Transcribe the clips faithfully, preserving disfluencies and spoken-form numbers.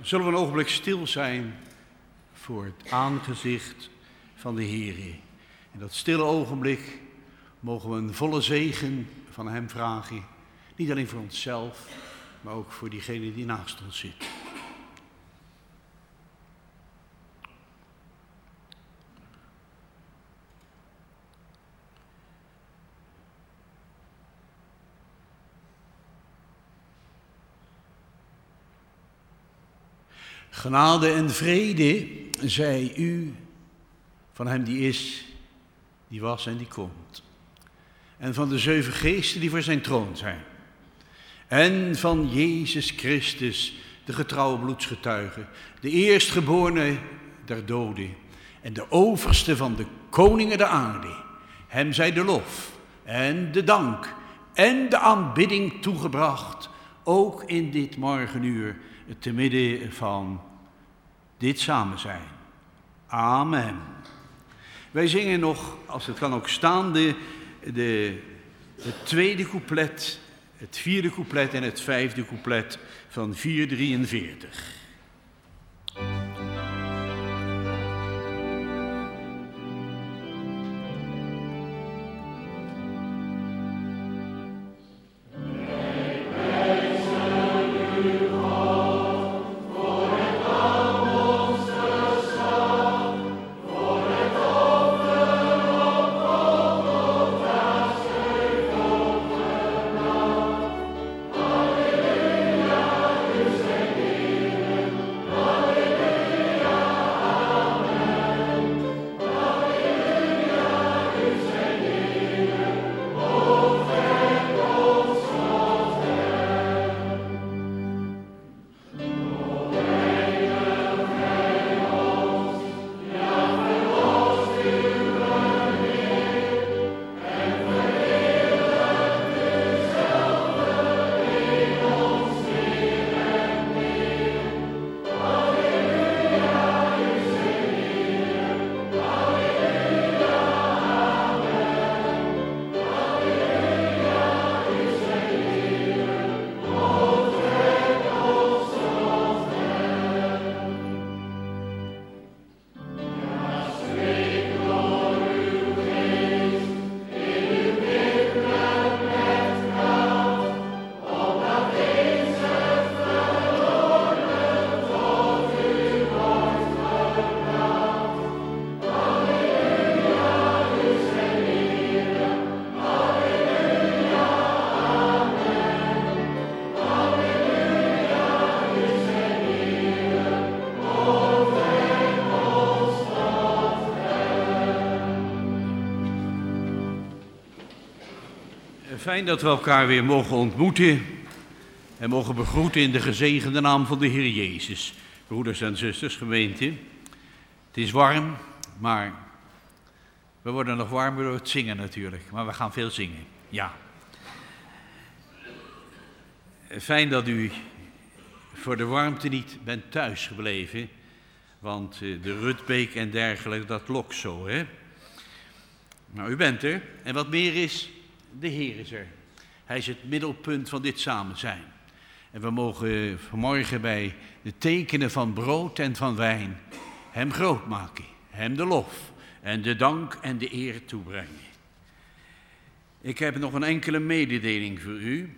Zullen we een ogenblik stil zijn voor het aangezicht van de Heer. In dat stille ogenblik mogen we een volle zegen van Hem vragen. Niet alleen voor onszelf, maar ook voor diegene die naast ons zit. Genade en vrede zij u van Hem die is, die was en die komt. En van de zeven geesten die voor zijn troon zijn. En van Jezus Christus, de getrouwe bloedsgetuige, de eerstgeborene der doden en de overste van de koningen der aarde. Hem zij de lof en de dank en de aanbidding toegebracht, ook in dit morgenuur, te midden van dit samen zijn. Amen. Wij zingen nog, als het kan ook staande, de, het tweede couplet, het vierde couplet en het vijfde couplet van vierhonderddrieënveertig. Fijn dat we elkaar weer mogen ontmoeten en mogen begroeten in de gezegende naam van de Heer Jezus. Broeders en zusters, gemeente, het is warm, maar we worden nog warmer door het zingen natuurlijk. Maar we gaan veel zingen, ja. Fijn dat u voor de warmte niet bent thuisgebleven, want de Rutbeek en dergelijke, dat lokt zo, hè. Nou, u bent er en wat meer is, de Heer is er. Hij is het middelpunt van dit samen zijn. En we mogen vanmorgen bij de tekenen van brood en van wijn Hem groot maken. Hem de lof en de dank en de eer toebrengen. Ik heb nog een enkele mededeling voor u.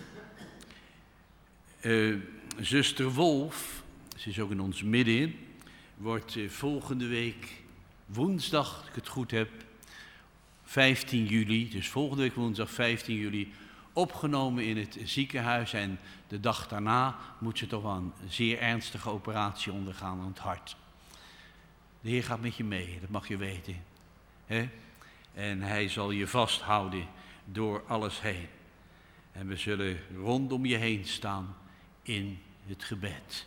Uh, zuster Wolf, ze is ook in ons midden, wordt uh, volgende week woensdag, als ik het goed heb, vijftien juli, dus volgende week woensdag vijftien juli, opgenomen in het ziekenhuis. En de dag daarna moet ze toch wel een zeer ernstige operatie ondergaan aan het hart. De Heer gaat met je mee, dat mag je weten. He? En Hij zal je vasthouden door alles heen. En we zullen rondom je heen staan in het gebed.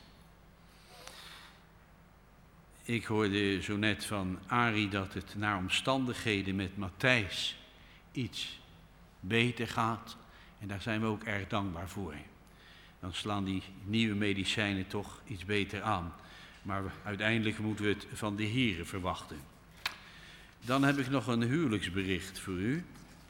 Ik hoorde zo net van Arie dat het naar omstandigheden met Matthijs iets beter gaat. En daar zijn we ook erg dankbaar voor. Dan slaan die nieuwe medicijnen toch iets beter aan. Maar uiteindelijk moeten we het van de Heere verwachten. Dan heb ik nog een huwelijksbericht voor u.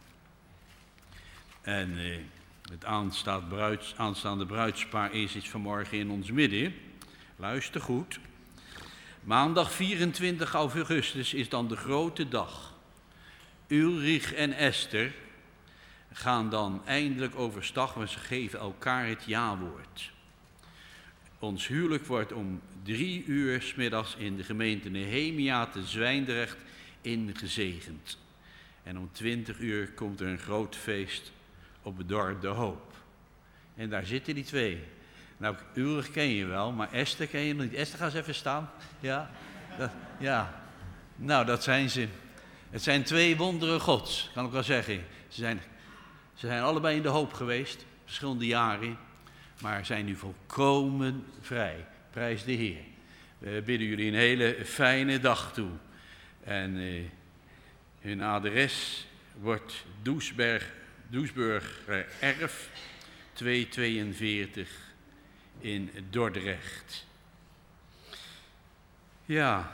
En eh, het aanstaande, bruids, aanstaande bruidspaar is iets vanmorgen in ons midden. Luister goed. Maandag vierentwintig augustus is dan de grote dag. Ulrich en Esther gaan dan eindelijk overstag, maar ze geven elkaar het ja-woord. Ons huwelijk wordt om drie uur 's middags in de gemeente Nehemia te Zwijndrecht ingezegend. En om twintig uur komt er een groot feest op het dorp De Hoop. En daar zitten die twee. Nou, Ulrich ken je wel, maar Esther ken je nog niet. Esther, ga eens even staan. Ja, dat, ja. Nou, dat zijn ze. Het zijn twee wonderen Gods, kan ik wel zeggen. Ze zijn, ze zijn allebei in De Hoop geweest, verschillende jaren, maar zijn nu volkomen vrij. Prijs de Heer. We bidden jullie een hele fijne dag toe. En eh, hun adres wordt Doesberg, Doesburger Erf, tweehonderdtweeënveertig in Dordrecht. Ja,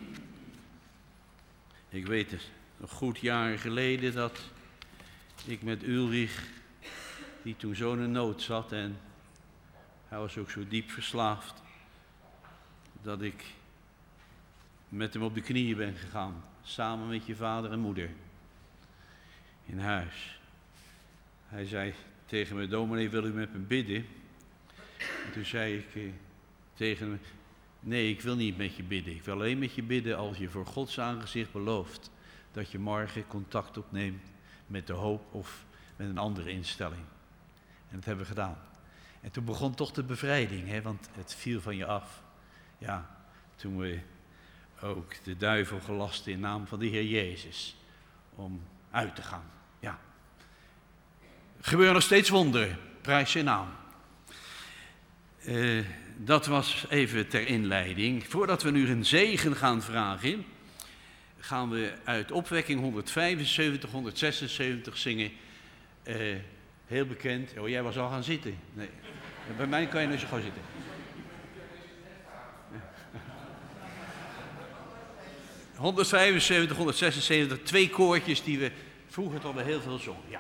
ik weet het, nog goed jaren geleden dat ik met Ulrich, die toen zo in nood zat en hij was ook zo diep verslaafd, dat ik met hem op de knieën ben gegaan, samen met je vader en moeder, in huis. Hij zei tegen me, dominee, wil u met me bidden? En toen zei ik eh, tegen hem, nee, ik wil niet met je bidden. Ik wil alleen met je bidden als je voor Gods aangezicht belooft dat je morgen contact opneemt met De Hoop of met een andere instelling. En dat hebben we gedaan. En toen begon toch de bevrijding, hè, want het viel van je af. Ja, toen we ook de duivel gelasten in naam van de Heer Jezus om uit te gaan. Ja. Er gebeuren nog steeds wonderen, prijs zijn naam. Uh, dat was even ter inleiding. Voordat we nu een zegen gaan vragen, gaan we uit opwekking honderdvijfenzeventig, honderdzesenzeventig zingen. Uh, heel bekend. Oh, jij was al gaan zitten. Nee. Bij mij kan je dus gewoon zitten. honderdvijfenzeventig, honderdzesenzeventig, twee koortjes die we vroeger toch wel heel veel zongen. Ja.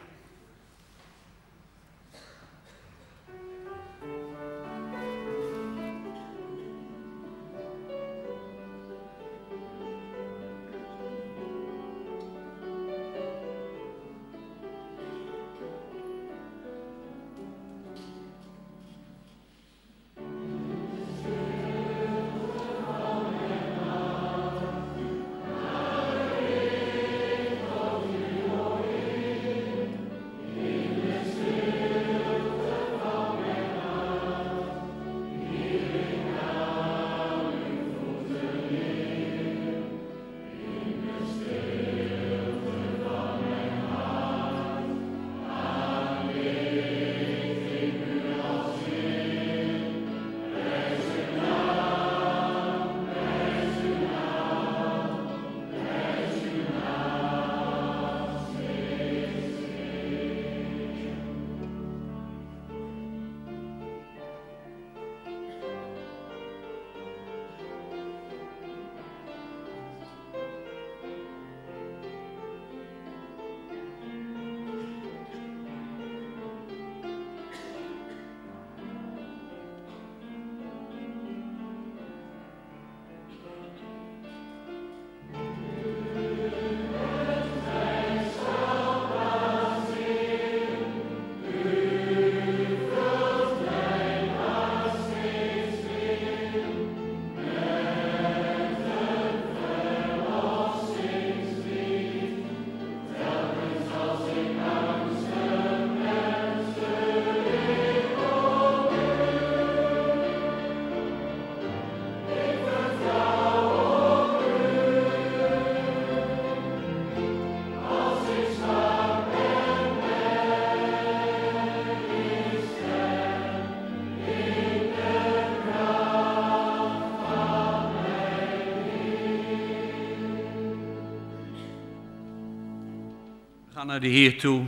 Ga naar de Heer toe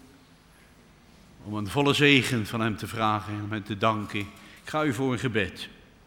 om een volle zegen van hem te vragen en om hem te danken. Ik ga u voor een gebed.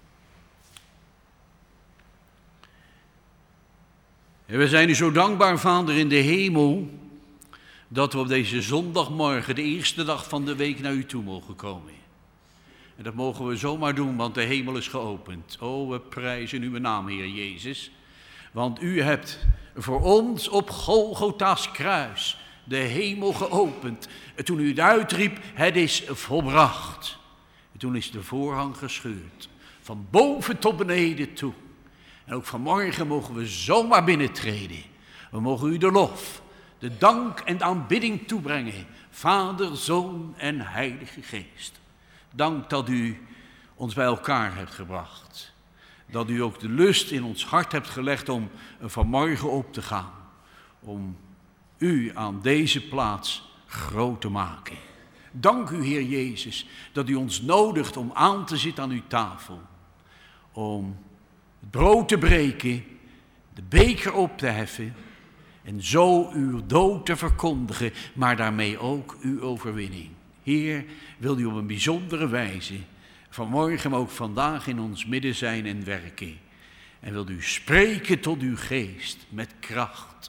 En we zijn u zo dankbaar, Vader in de hemel, dat we op deze zondagmorgen, de eerste dag van de week, naar u toe mogen komen. En dat mogen we zomaar doen, want de hemel is geopend. O, we prijzen uw naam, Heer Jezus. Want u hebt voor ons op Golgotha's kruis de hemel geopend. En toen u het uitriep, het is volbracht. En toen is de voorhang gescheurd. Van boven tot beneden toe. En ook vanmorgen mogen we zomaar binnentreden. We mogen u de lof, de dank en de aanbidding toebrengen. Vader, Zoon en Heilige Geest. Dank dat u ons bij elkaar hebt gebracht. Dat u ook de lust in ons hart hebt gelegd om vanmorgen op te gaan. Om u aan deze plaats groot te maken. Dank u, Heer Jezus, dat u ons nodigt om aan te zitten aan uw tafel. Om het brood te breken, de beker op te heffen en zo uw dood te verkondigen, maar daarmee ook uw overwinning. Heer, wil u op een bijzondere wijze vanmorgen, maar ook vandaag in ons midden zijn en werken. En wil u spreken tot uw geest met kracht.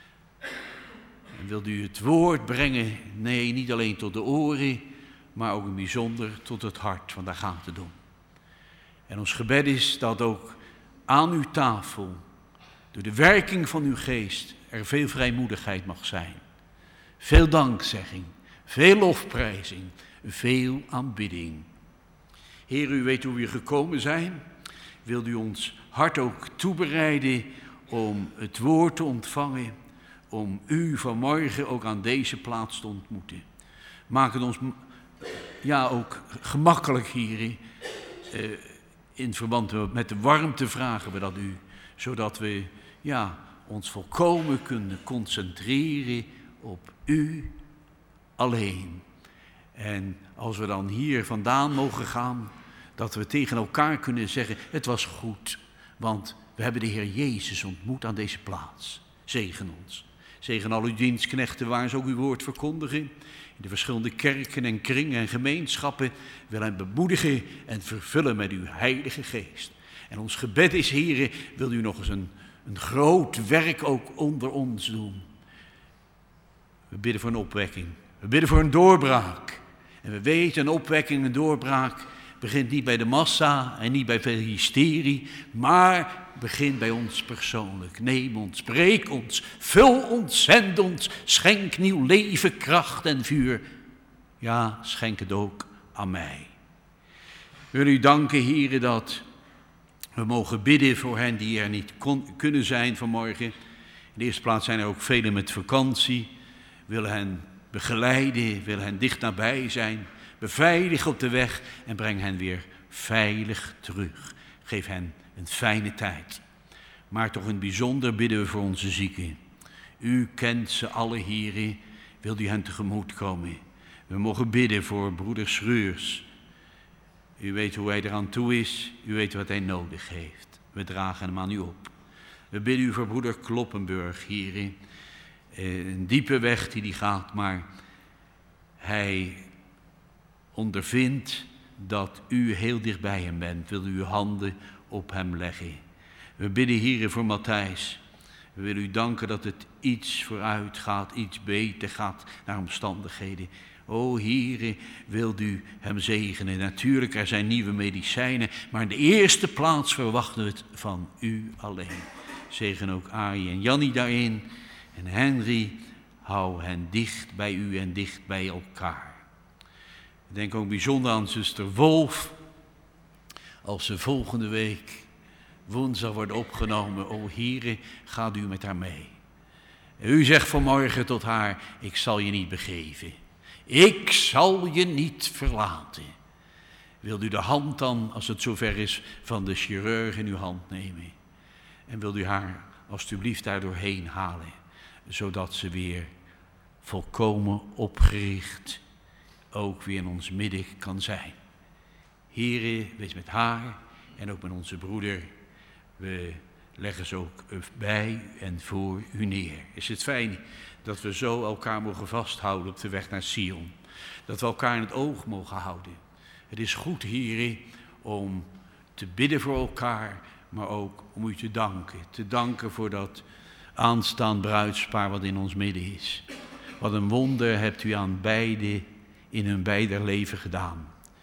En wilt u het woord brengen, nee, niet alleen tot de oren, maar ook in bijzonder tot het hart, want daar gaat het om. En ons gebed is dat ook aan uw tafel, door de werking van uw geest, er veel vrijmoedigheid mag zijn. Veel dankzegging, veel lofprijzing, veel aanbidding. Heer, u weet hoe we gekomen zijn. Wilt u ons hart ook toebereiden om het woord te ontvangen, om u vanmorgen ook aan deze plaats te ontmoeten. Maak het ons ja, ook gemakkelijk hier. Uh, in verband met de warmte vragen we dat u, zodat we ja, ons volkomen kunnen concentreren op u alleen. En als we dan hier vandaan mogen gaan, dat we tegen elkaar kunnen zeggen, het was goed, want we hebben de Heer Jezus ontmoet aan deze plaats. Zegen ons. Zegen al uw dienstknechten waar ze ook uw woord verkondigen. In de verschillende kerken en kringen en gemeenschappen wil hen bemoedigen en vervullen met uw Heilige Geest. En ons gebed is, Heere, wil u nog eens een, een groot werk ook onder ons doen. We bidden voor een opwekking. We bidden voor een doorbraak. En we weten, een opwekking, een doorbraak begint niet bij de massa en niet bij veel hysterie, maar begint bij ons persoonlijk. Neem ons, spreek ons, vul ons, zend ons, schenk nieuw leven, kracht en vuur. Ja, schenk het ook aan mij. We willen u danken, Heere, dat we mogen bidden voor hen die er niet kon, kunnen zijn vanmorgen. In de eerste plaats zijn er ook velen met vakantie. We willen hen begeleiden, willen hen dicht nabij zijn. Beveilig op de weg en breng hen weer veilig terug. Geef hen een fijne tijd. Maar toch in het bijzonder bidden we voor onze zieken. U kent ze alle, Heere. Wilt u hen tegemoet komen? We mogen bidden voor broeder Schreurs. U weet hoe hij eraan toe is. U weet wat hij nodig heeft. We dragen hem aan u op. We bidden u voor broeder Kloppenburg, Heere. Een diepe weg die hij gaat, maar hij ondervindt dat u heel dicht bij hem bent. Wil u uw handen op hem leggen. We bidden, Heere, voor Matthijs. We willen u danken dat het iets vooruit gaat, iets beter gaat naar omstandigheden. O Heere, wilt u hem zegenen. Natuurlijk, er zijn nieuwe medicijnen, maar in de eerste plaats verwachten we het van u alleen. Zegen ook Arie en Jannie daarin. En Henry, hou hen dicht bij u en dicht bij elkaar. Ik denk ook bijzonder aan zuster Wolf. Als ze volgende week woensdag wordt opgenomen. O Heere, gaat u met haar mee. U zegt vanmorgen tot haar, ik zal je niet begeven. Ik zal je niet verlaten. Wilt u de hand dan, als het zover is, van de chirurg in uw hand nemen? En wilt u haar alstublieft daar doorheen halen, zodat ze weer volkomen opgericht ook weer in ons midden kan zijn. Heere, wees met haar en ook met onze broeder. We leggen ze ook bij en voor u neer. Is het fijn dat we zo elkaar mogen vasthouden op de weg naar Sion. Dat we elkaar in het oog mogen houden. Het is goed, Heere, om te bidden voor elkaar, maar ook om u te danken. Te danken voor dat aanstaand bruidspaar wat in ons midden is. Wat een wonder hebt u aan beide in hun beider leven gedaan.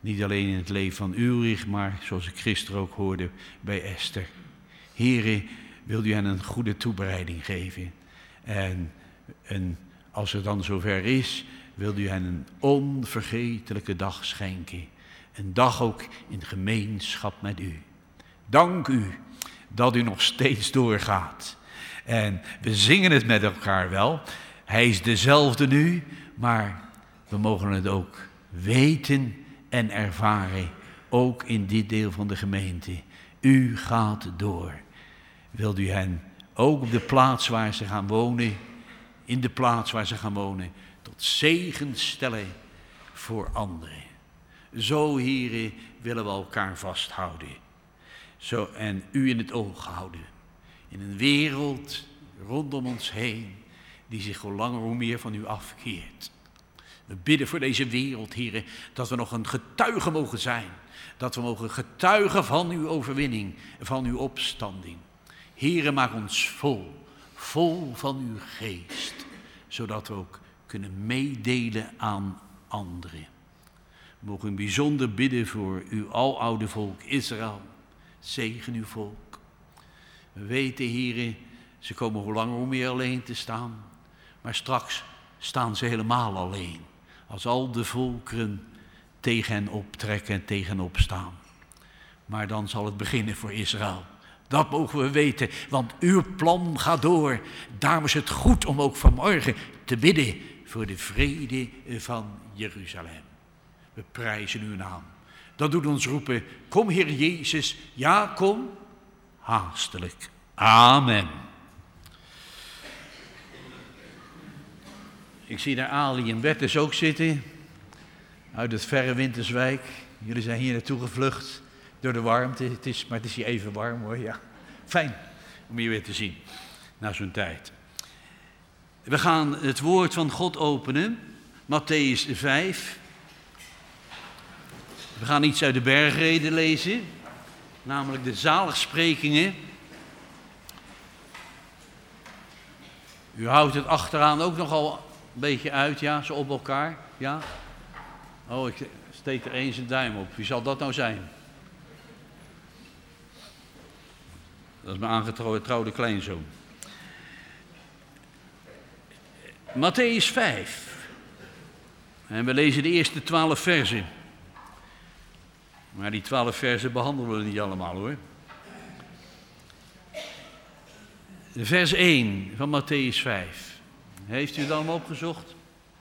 Niet alleen in het leven van Ulrich, maar zoals ik gisteren ook hoorde bij Esther. Here, wil u hen een goede toebereiding geven. En een, als het dan zover is, wil u hen een onvergetelijke dag schenken. Een dag ook in gemeenschap met u. Dank u dat u nog steeds doorgaat. En we zingen het met elkaar wel. Hij is dezelfde nu, maar we mogen het ook weten en ervaren. Ook in dit deel van de gemeente. U gaat door. Wilt u hen ook op de plaats waar ze gaan wonen, in de plaats waar ze gaan wonen, tot zegen stellen voor anderen. Zo, heren, willen we elkaar vasthouden. Zo, en u in het oog houden. In een wereld rondom ons heen, die zich hoe langer hoe meer van u afkeert. We bidden voor deze wereld, heren, dat we nog een getuige mogen zijn. Dat we mogen getuigen van uw overwinning, van uw opstanding. Heren, maak ons vol, vol van uw geest, zodat we ook kunnen meedelen aan anderen. We mogen u bijzonder bidden voor uw aloude volk Israël. Zegen uw volk. We weten, heren, ze komen hoe langer hoe meer alleen te staan. Maar straks staan ze helemaal alleen. Als al de volkeren tegen hen optrekken en tegen hen opstaan. Maar dan zal het beginnen voor Israël. Dat mogen we weten, want uw plan gaat door. Daarom is het goed om ook vanmorgen te bidden voor de vrede van Jeruzalem. We prijzen uw naam. Dat doet ons roepen, kom Heer Jezus, ja kom, haastelijk. Amen. Ik zie daar Ali en Bertus ook zitten, uit het verre Winterswijk. Jullie zijn hier naartoe gevlucht door de warmte, het is, maar het is hier even warm hoor, ja. Fijn om je weer te zien, na zo'n tijd. We gaan het woord van God openen, Mattheüs vijf. We gaan iets uit de bergreden lezen, namelijk de zaligsprekingen. U houdt het achteraan ook nogal een beetje uit, ja, zo op elkaar, ja. Oh, ik steek er eens een duim op. Wie zal dat nou zijn? Dat is mijn aangetrouwde kleinzoon. Mattheüs vijf. En we lezen de eerste twaalf versen. Maar die twaalf versen behandelen we niet allemaal hoor. Vers één van Mattheüs vijf. Heeft u het allemaal opgezocht?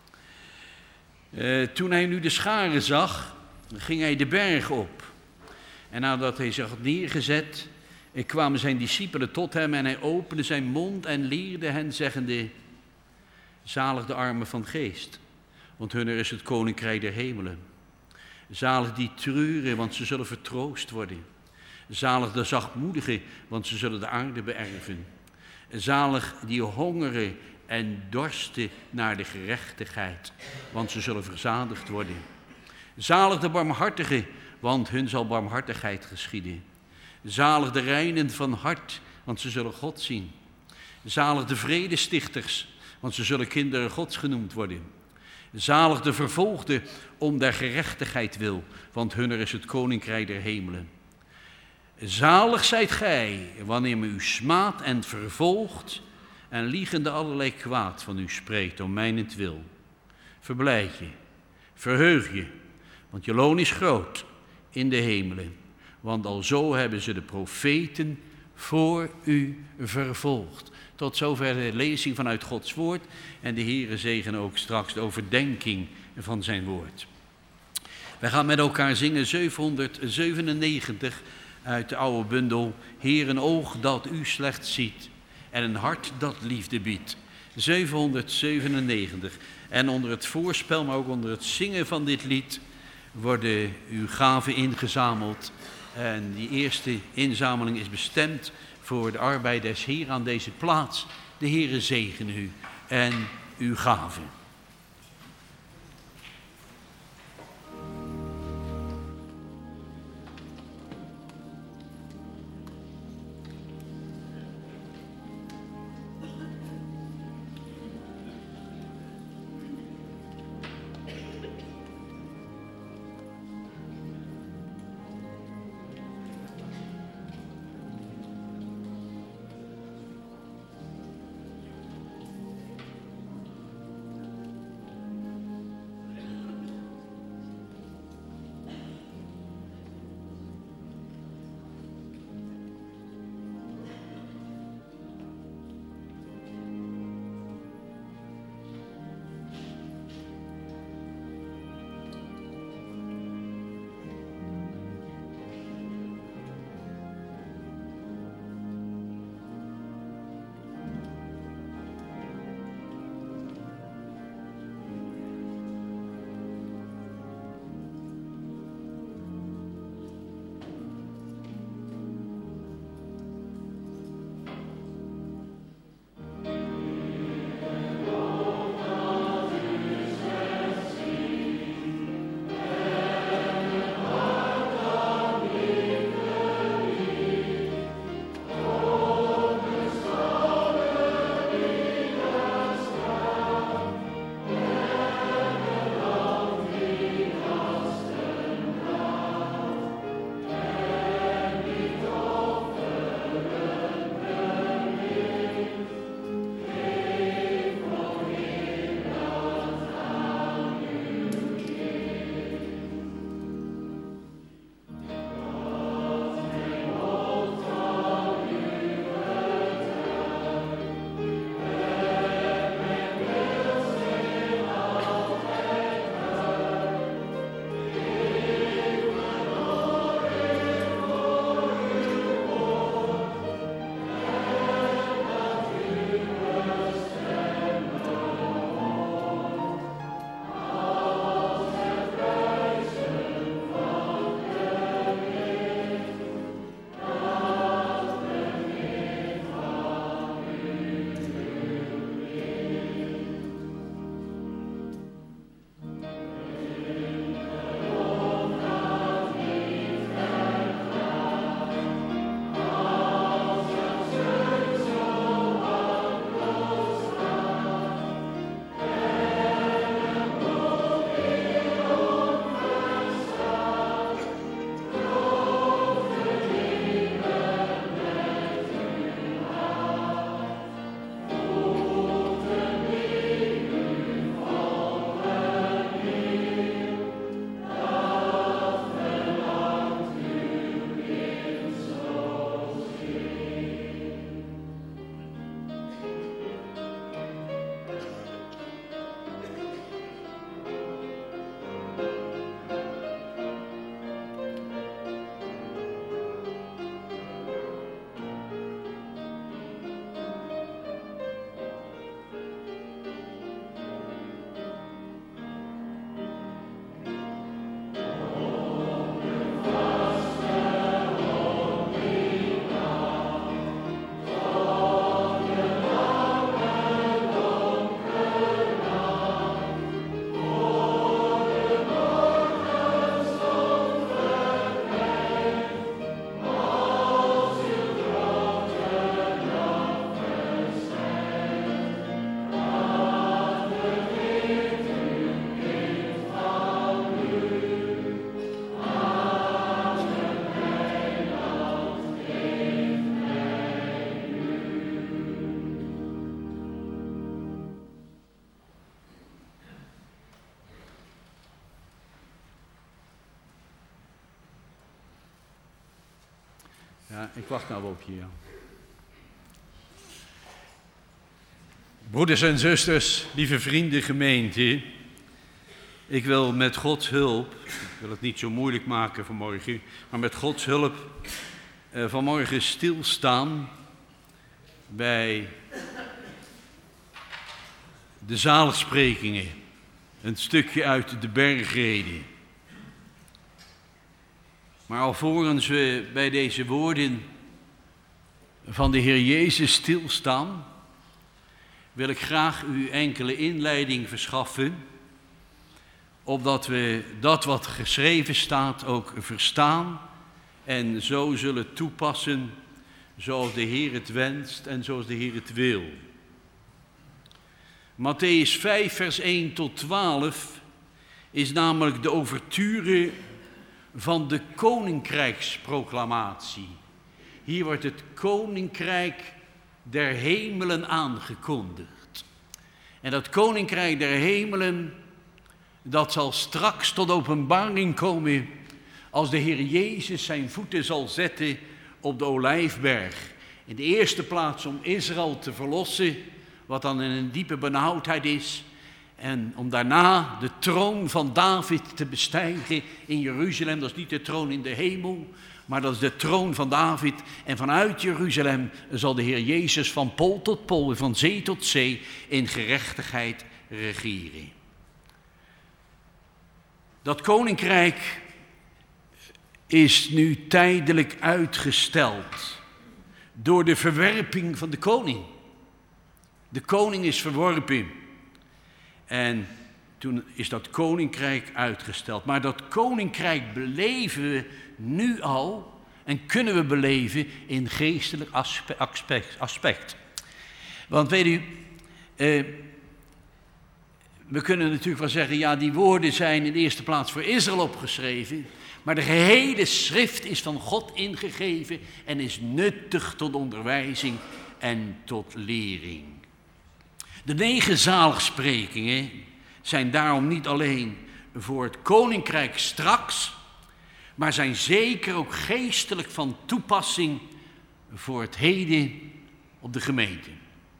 Uh, toen hij nu de scharen zag, ging hij de berg op. En nadat hij zich had neergezet, kwamen zijn discipelen tot hem en hij opende zijn mond en leerde hen zeggende: zalig de armen van geest, want hunner is het koninkrijk der hemelen. Zalig die treuren, want ze zullen vertroost worden. Zalig de zachtmoedigen, want ze zullen de aarde beërven. Zalig die hongeren en dorsten naar de gerechtigheid, want ze zullen verzadigd worden. Zalig de barmhartigen, want hun zal barmhartigheid geschieden. Zalig de reinen van hart, want ze zullen God zien. Zalig de vredestichters, want ze zullen kinderen Gods genoemd worden. Zalig de vervolgden om der gerechtigheid wil, want hunner is het koninkrijk der hemelen. Zalig zijt gij, wanneer men u smaadt en vervolgt en liegende allerlei kwaad van u spreekt om mijnentwil. Verblijd je, verheug je, want je loon is groot in de hemelen. Want alzo hebben ze de profeten voor u vervolgd. Tot zover de lezing vanuit Gods woord. En de Heere zegen ook straks de overdenking van zijn woord. Wij gaan met elkaar zingen zevenhonderdzevenennegentig uit de oude bundel. Heer, een oog dat u slecht ziet en een hart dat liefde biedt. zevenhonderdzevenennegentig. En onder het voorspel, maar ook onder het zingen van dit lied worden uw gaven ingezameld. En die eerste inzameling is bestemd voor de arbeid des Heer aan deze plaats. De Heere zegene u en uw gaven. Ja, ik wacht nou op je. Ja. Broeders en zusters, lieve vrienden, gemeente. Ik wil met Gods hulp, ik wil het niet zo moeilijk maken vanmorgen, maar met Gods hulp uh, vanmorgen stilstaan bij de zaligsprekingen. Een stukje uit de bergreden. Maar alvorens we bij deze woorden van de Heer Jezus stilstaan, wil ik graag u enkele inleiding verschaffen, opdat we dat wat geschreven staat ook verstaan en zo zullen toepassen zoals de Heer het wenst en zoals de Heer het wil. Mattheüs vijf, vers één tot twaalf is namelijk de ouverture van de koninkrijksproclamatie. Hier wordt het koninkrijk der hemelen aangekondigd. En dat koninkrijk der hemelen, dat zal straks tot openbaring komen als de Heer Jezus zijn voeten zal zetten op de Olijfberg. In de eerste plaats om Israël te verlossen, wat dan in een diepe benauwdheid is. En om daarna de troon van David te bestijgen in Jeruzalem. Dat is niet de troon in de hemel, maar dat is de troon van David. En vanuit Jeruzalem zal de Heer Jezus van pool tot pool en van zee tot zee in gerechtigheid regeren. Dat koninkrijk is nu tijdelijk uitgesteld door de verwerping van de koning. De koning is verworpen en toen is dat koninkrijk uitgesteld. Maar dat koninkrijk beleven we nu al en kunnen we beleven in geestelijk aspect. aspect. Want weet u, eh, we kunnen natuurlijk wel zeggen, ja, die woorden zijn in de eerste plaats voor Israël opgeschreven, maar de gehele schrift is van God ingegeven en is nuttig tot onderwijzing en tot lering. De negen zaligsprekingen zijn daarom niet alleen voor het koninkrijk straks, maar zijn zeker ook geestelijk van toepassing voor het heden op de gemeente.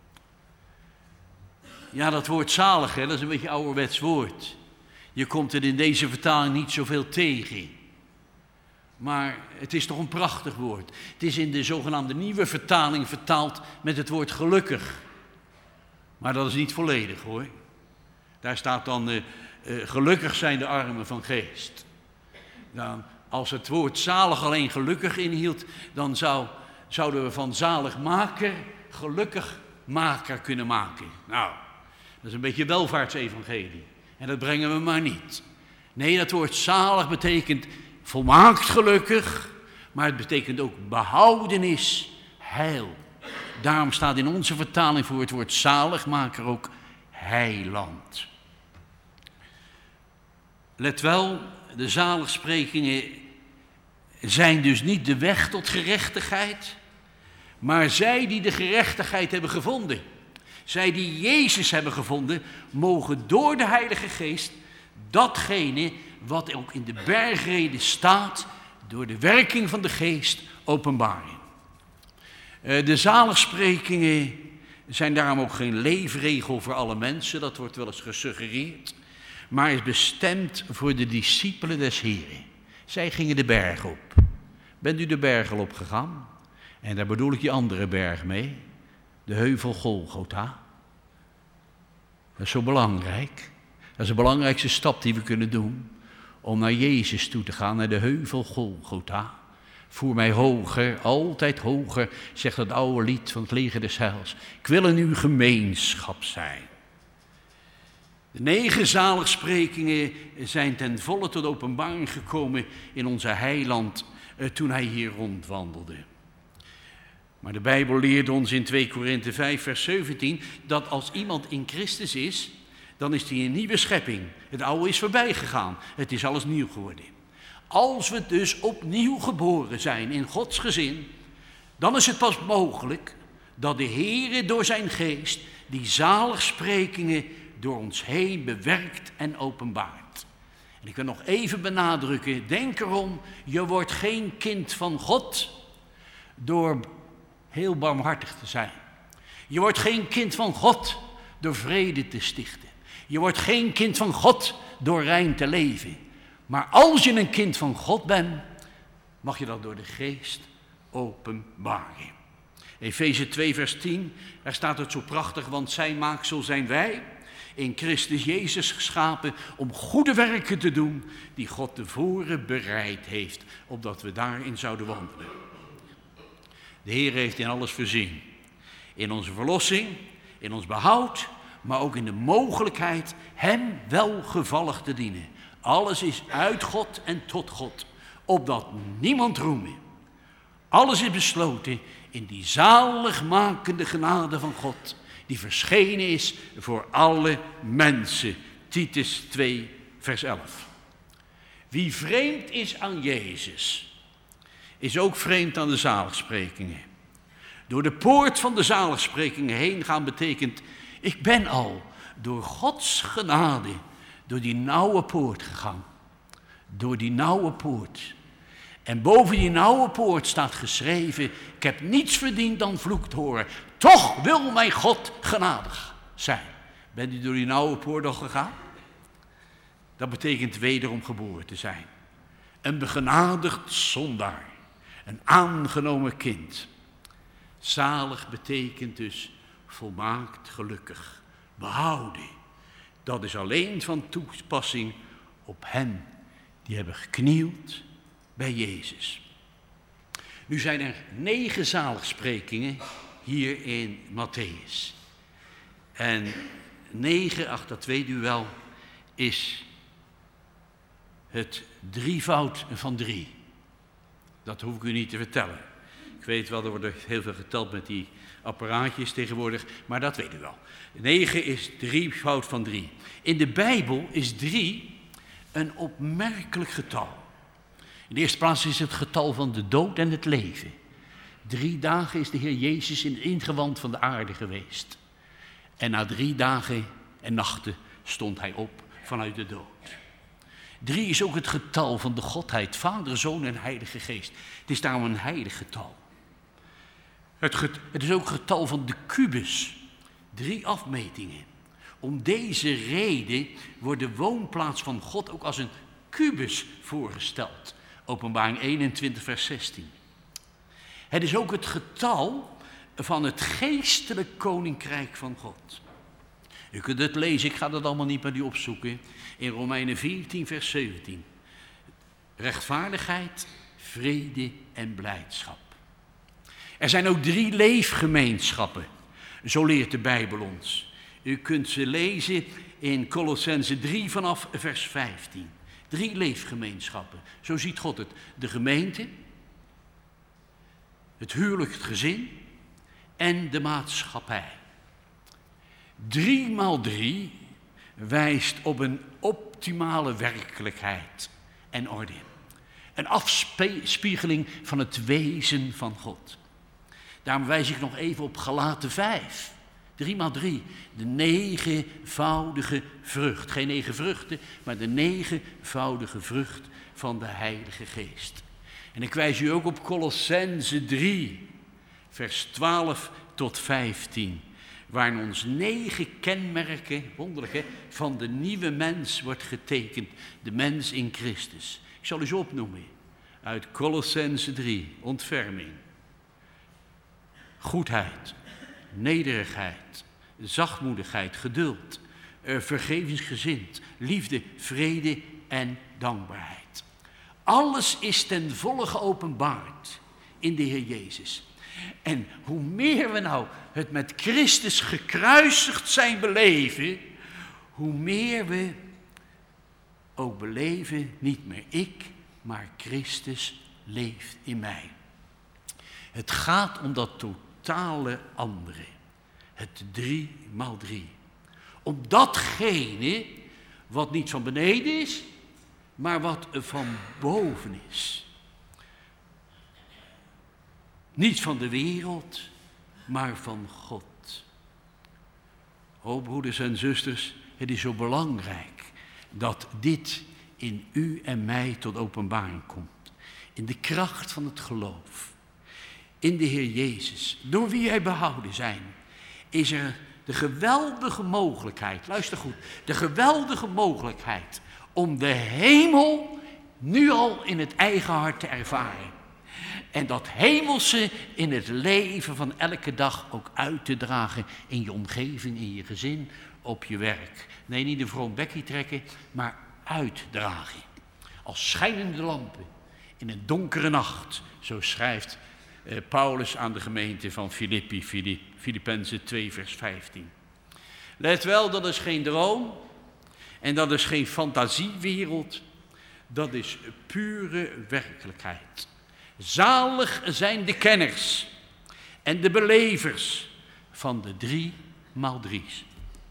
Ja, dat woord zalig, hè, dat is een beetje een ouderwets woord. Je komt het in deze vertaling niet zoveel tegen. Maar het is toch een prachtig woord. Het is in de zogenaamde nieuwe vertaling vertaald met het woord gelukkig. Maar dat is niet volledig, hoor. Daar staat dan, uh, uh, gelukkig zijn de armen van geest. Dan, als het woord zalig alleen gelukkig inhield, dan zou, zouden we van zaligmaker gelukkigmaker kunnen maken. Nou, dat is een beetje welvaartsevangelie. En dat brengen we maar niet. Nee, dat woord zalig betekent volmaakt gelukkig, maar het betekent ook behoudenis, heil. Daarom staat in onze vertaling voor het woord zaligmaker ook heiland. Let wel, de zaligsprekingen zijn dus niet de weg tot gerechtigheid, maar zij die de gerechtigheid hebben gevonden, zij die Jezus hebben gevonden, mogen door de Heilige Geest datgene wat ook in de bergreden staat, door de werking van de Geest openbaren. De zaligsprekingen zijn daarom ook geen leefregel voor alle mensen, dat wordt wel eens gesuggereerd, maar is bestemd voor de discipelen des Heren. Zij gingen de berg op. Bent u de berg al opgegaan? En daar bedoel ik die andere berg mee, de heuvel Golgotha. Dat is zo belangrijk. Dat is de belangrijkste stap die we kunnen doen om naar Jezus toe te gaan, naar de heuvel Golgotha. Voer mij hoger, altijd hoger, zegt het oude lied van het leger des heils. Ik wil in uw gemeenschap zijn. De negen zaligsprekingen zijn ten volle tot openbaring gekomen in onze heiland eh, toen hij hier rondwandelde. Maar de Bijbel leert ons in twee Korinthe vijf vers zeventien dat als iemand in Christus is, dan is hij een nieuwe schepping. Het oude is voorbij gegaan, het is alles nieuw geworden. Als we dus opnieuw geboren zijn in Gods gezin, dan is het pas mogelijk dat de Heere door zijn geest die zaligsprekingen door ons heen bewerkt en openbaart. En ik wil nog even benadrukken, denk erom, je wordt geen kind van God door heel barmhartig te zijn. Je wordt geen kind van God door vrede te stichten. Je wordt geen kind van God door rein te leven. Maar als je een kind van God bent, mag je dat door de geest openbaren. Efeze twee vers tien, daar staat het zo prachtig, want zijn maaksel zijn wij, in Christus Jezus geschapen, om goede werken te doen, die God tevoren bereid heeft, opdat we daarin zouden wandelen. De Heer heeft in alles voorzien. In onze verlossing, in ons behoud, maar ook in de mogelijkheid hem welgevallig te dienen. Alles is uit God en tot God, opdat niemand roeme. Alles is besloten in die zaligmakende genade van God, die verschenen is voor alle mensen. Titus twee vers elf. Wie vreemd is aan Jezus, is ook vreemd aan de zaligsprekingen. Door de poort van de zaligsprekingen heen gaan betekent, ik ben al door Gods genade door die nauwe poort gegaan. Door die nauwe poort. En boven die nauwe poort staat geschreven, ik heb niets verdiend dan vloek te horen. Toch wil mijn God genadig zijn. Bent u door die nauwe poort al gegaan? Dat betekent wederom geboren te zijn. Een begenadigd zondaar. Een aangenomen kind. Zalig betekent dus volmaakt gelukkig. Behouden. Dat is alleen van toepassing op hen die hebben geknield bij Jezus. Nu zijn er negen zaligsprekingen hier in Mattheüs. En negen, ach dat weet u wel, is het drievoud van drie. Dat hoef ik u niet te vertellen. Ik weet wel, er wordt heel veel geteld met die apparaatjes tegenwoordig, maar dat weet u wel. Negen is drievoud van drie. In de Bijbel is drie een opmerkelijk getal. In de eerste plaats is het getal van de dood en het leven. Drie dagen is de Heer Jezus in het ingewand van de aarde geweest. En na drie dagen en nachten stond hij op vanuit de dood. Drie is ook het getal van de Godheid, Vader, Zoon en Heilige Geest. Het is daarom een heilig getal. Het, get, het is ook het getal van de kubus. Drie afmetingen. Om deze reden wordt de woonplaats van God ook als een kubus voorgesteld. Openbaring eenentwintig vers zestien. Het is ook het getal van het geestelijk koninkrijk van God. U kunt het lezen, ik ga dat allemaal niet met u opzoeken. In Romeinen veertien vers zeventien. Rechtvaardigheid, vrede en blijdschap. Er zijn ook drie leefgemeenschappen. Zo leert de Bijbel ons. U kunt ze lezen in Colossense drie vanaf vers vijftien. Drie leefgemeenschappen. Zo ziet God het. De gemeente, het huwelijk, het gezin en de maatschappij. Drie maal drie wijst op een optimale werkelijkheid en orde. Een afspiegeling van het wezen van God. Daarom wijs ik nog even op Galaten vijf. Drie maal drie. De negenvoudige vrucht. Geen negen vruchten, maar de negenvoudige vrucht van de Heilige Geest. En ik wijs u ook op Colossense drie, vers twaalf tot vijftien. Waarin ons negen kenmerken, wonderlijk hè, van de nieuwe mens wordt getekend. De mens in Christus. Ik zal u ze opnoemen. Uit Colossense drie, ontferming. Goedheid, nederigheid, zachtmoedigheid, geduld, vergevingsgezind, liefde, vrede en dankbaarheid. Alles is ten volle geopenbaard in de Heer Jezus. En hoe meer we nou het met Christus gekruisigd zijn beleven, hoe meer we ook beleven, niet meer ik, maar Christus leeft in mij. Het gaat om dat totale andere, het drie maal drie. Om datgene wat niet van beneden is, maar wat van boven is. Niet van de wereld, maar van God. O broeders en zusters, het is zo belangrijk dat dit in u en mij tot openbaring komt. In de kracht van het geloof. in de Heer Jezus, door wie wij behouden zijn, is er de geweldige mogelijkheid, luister goed, de geweldige mogelijkheid om de hemel nu al in het eigen hart te ervaren. En dat hemelse in het leven van elke dag ook uit te dragen in je omgeving, in je gezin, op je werk. Nee, niet een vroom bekkie trekken, maar uitdragen. Als schijnende lampen in een donkere nacht, zo schrijft eh, Paulus aan de gemeente van Filippi, Filippenzen twee vers vijftien. Let wel, dat is geen droom en dat is geen fantasiewereld, dat is pure werkelijkheid. Zalig zijn de kenners en de belevers van de drie maal drie's.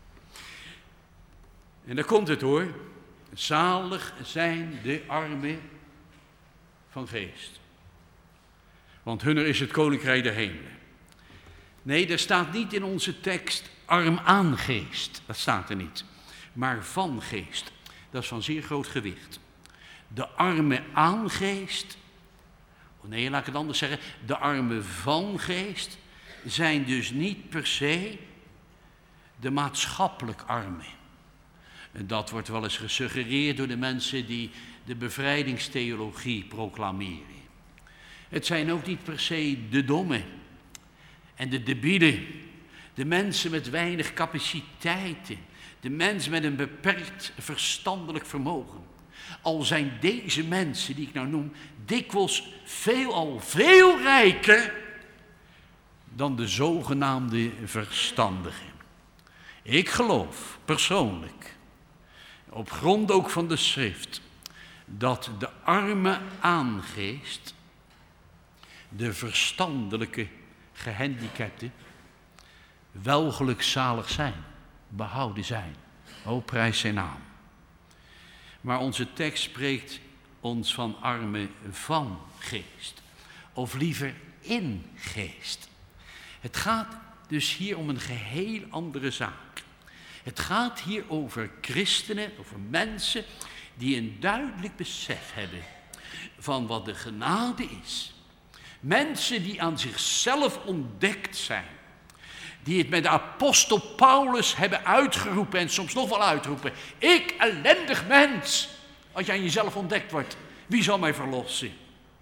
En daar komt het hoor. Zalig zijn de armen van geest. Want hunner is het koninkrijk der hemelen. Nee, er staat niet in onze tekst arm aan geest. Dat staat er niet. Maar van geest. Dat is van zeer groot gewicht. De arme aan geest. Oh nee, laat ik het anders zeggen. De armen van geest zijn dus niet per se de maatschappelijk armen. En dat wordt wel eens gesuggereerd door de mensen die de bevrijdingstheologie proclameren. Het zijn ook niet per se de dommen en de debielen, de mensen met weinig capaciteiten, de mensen met een beperkt verstandelijk vermogen. Al zijn deze mensen, die ik nou noem, dikwijls veelal veel rijker dan de zogenaamde verstandigen. Ik geloof persoonlijk, op grond ook van de schrift, dat de arme aangeest, de verstandelijke gehandicapten, wel gelukzalig zijn, behouden zijn. O, prijs zijn naam. Maar onze tekst spreekt ons van armen van geest, of liever in geest. Het gaat dus hier om een geheel andere zaak. Het gaat hier over christenen, over mensen die een duidelijk besef hebben van wat de genade is. Mensen die aan zichzelf ontdekt zijn. Die het met de apostel Paulus hebben uitgeroepen en soms nog wel uitroepen. Ik, ellendig mens, als je aan jezelf ontdekt wordt, wie zal mij verlossen?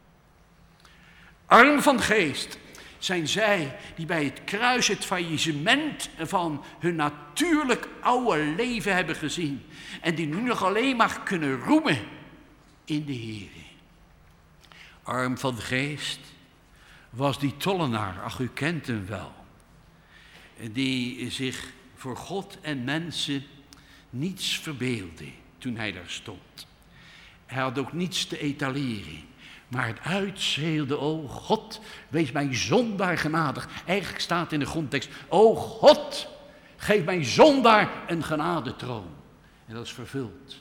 Arm van geest zijn zij die bij het kruis het faillissement van hun natuurlijk oude leven hebben gezien. En die nu nog alleen maar kunnen roemen in de Heer. Arm van geest was die tollenaar, ach u kent hem wel. Die zich voor God en mensen niets verbeeldde toen hij daar stond. Hij had ook niets te etaleren. Maar het uitschreeuwde, o God, wees mij zondaar genadig. Eigenlijk staat in de grondtekst, o God, geef mij zondaar een genadetroon. En dat is vervuld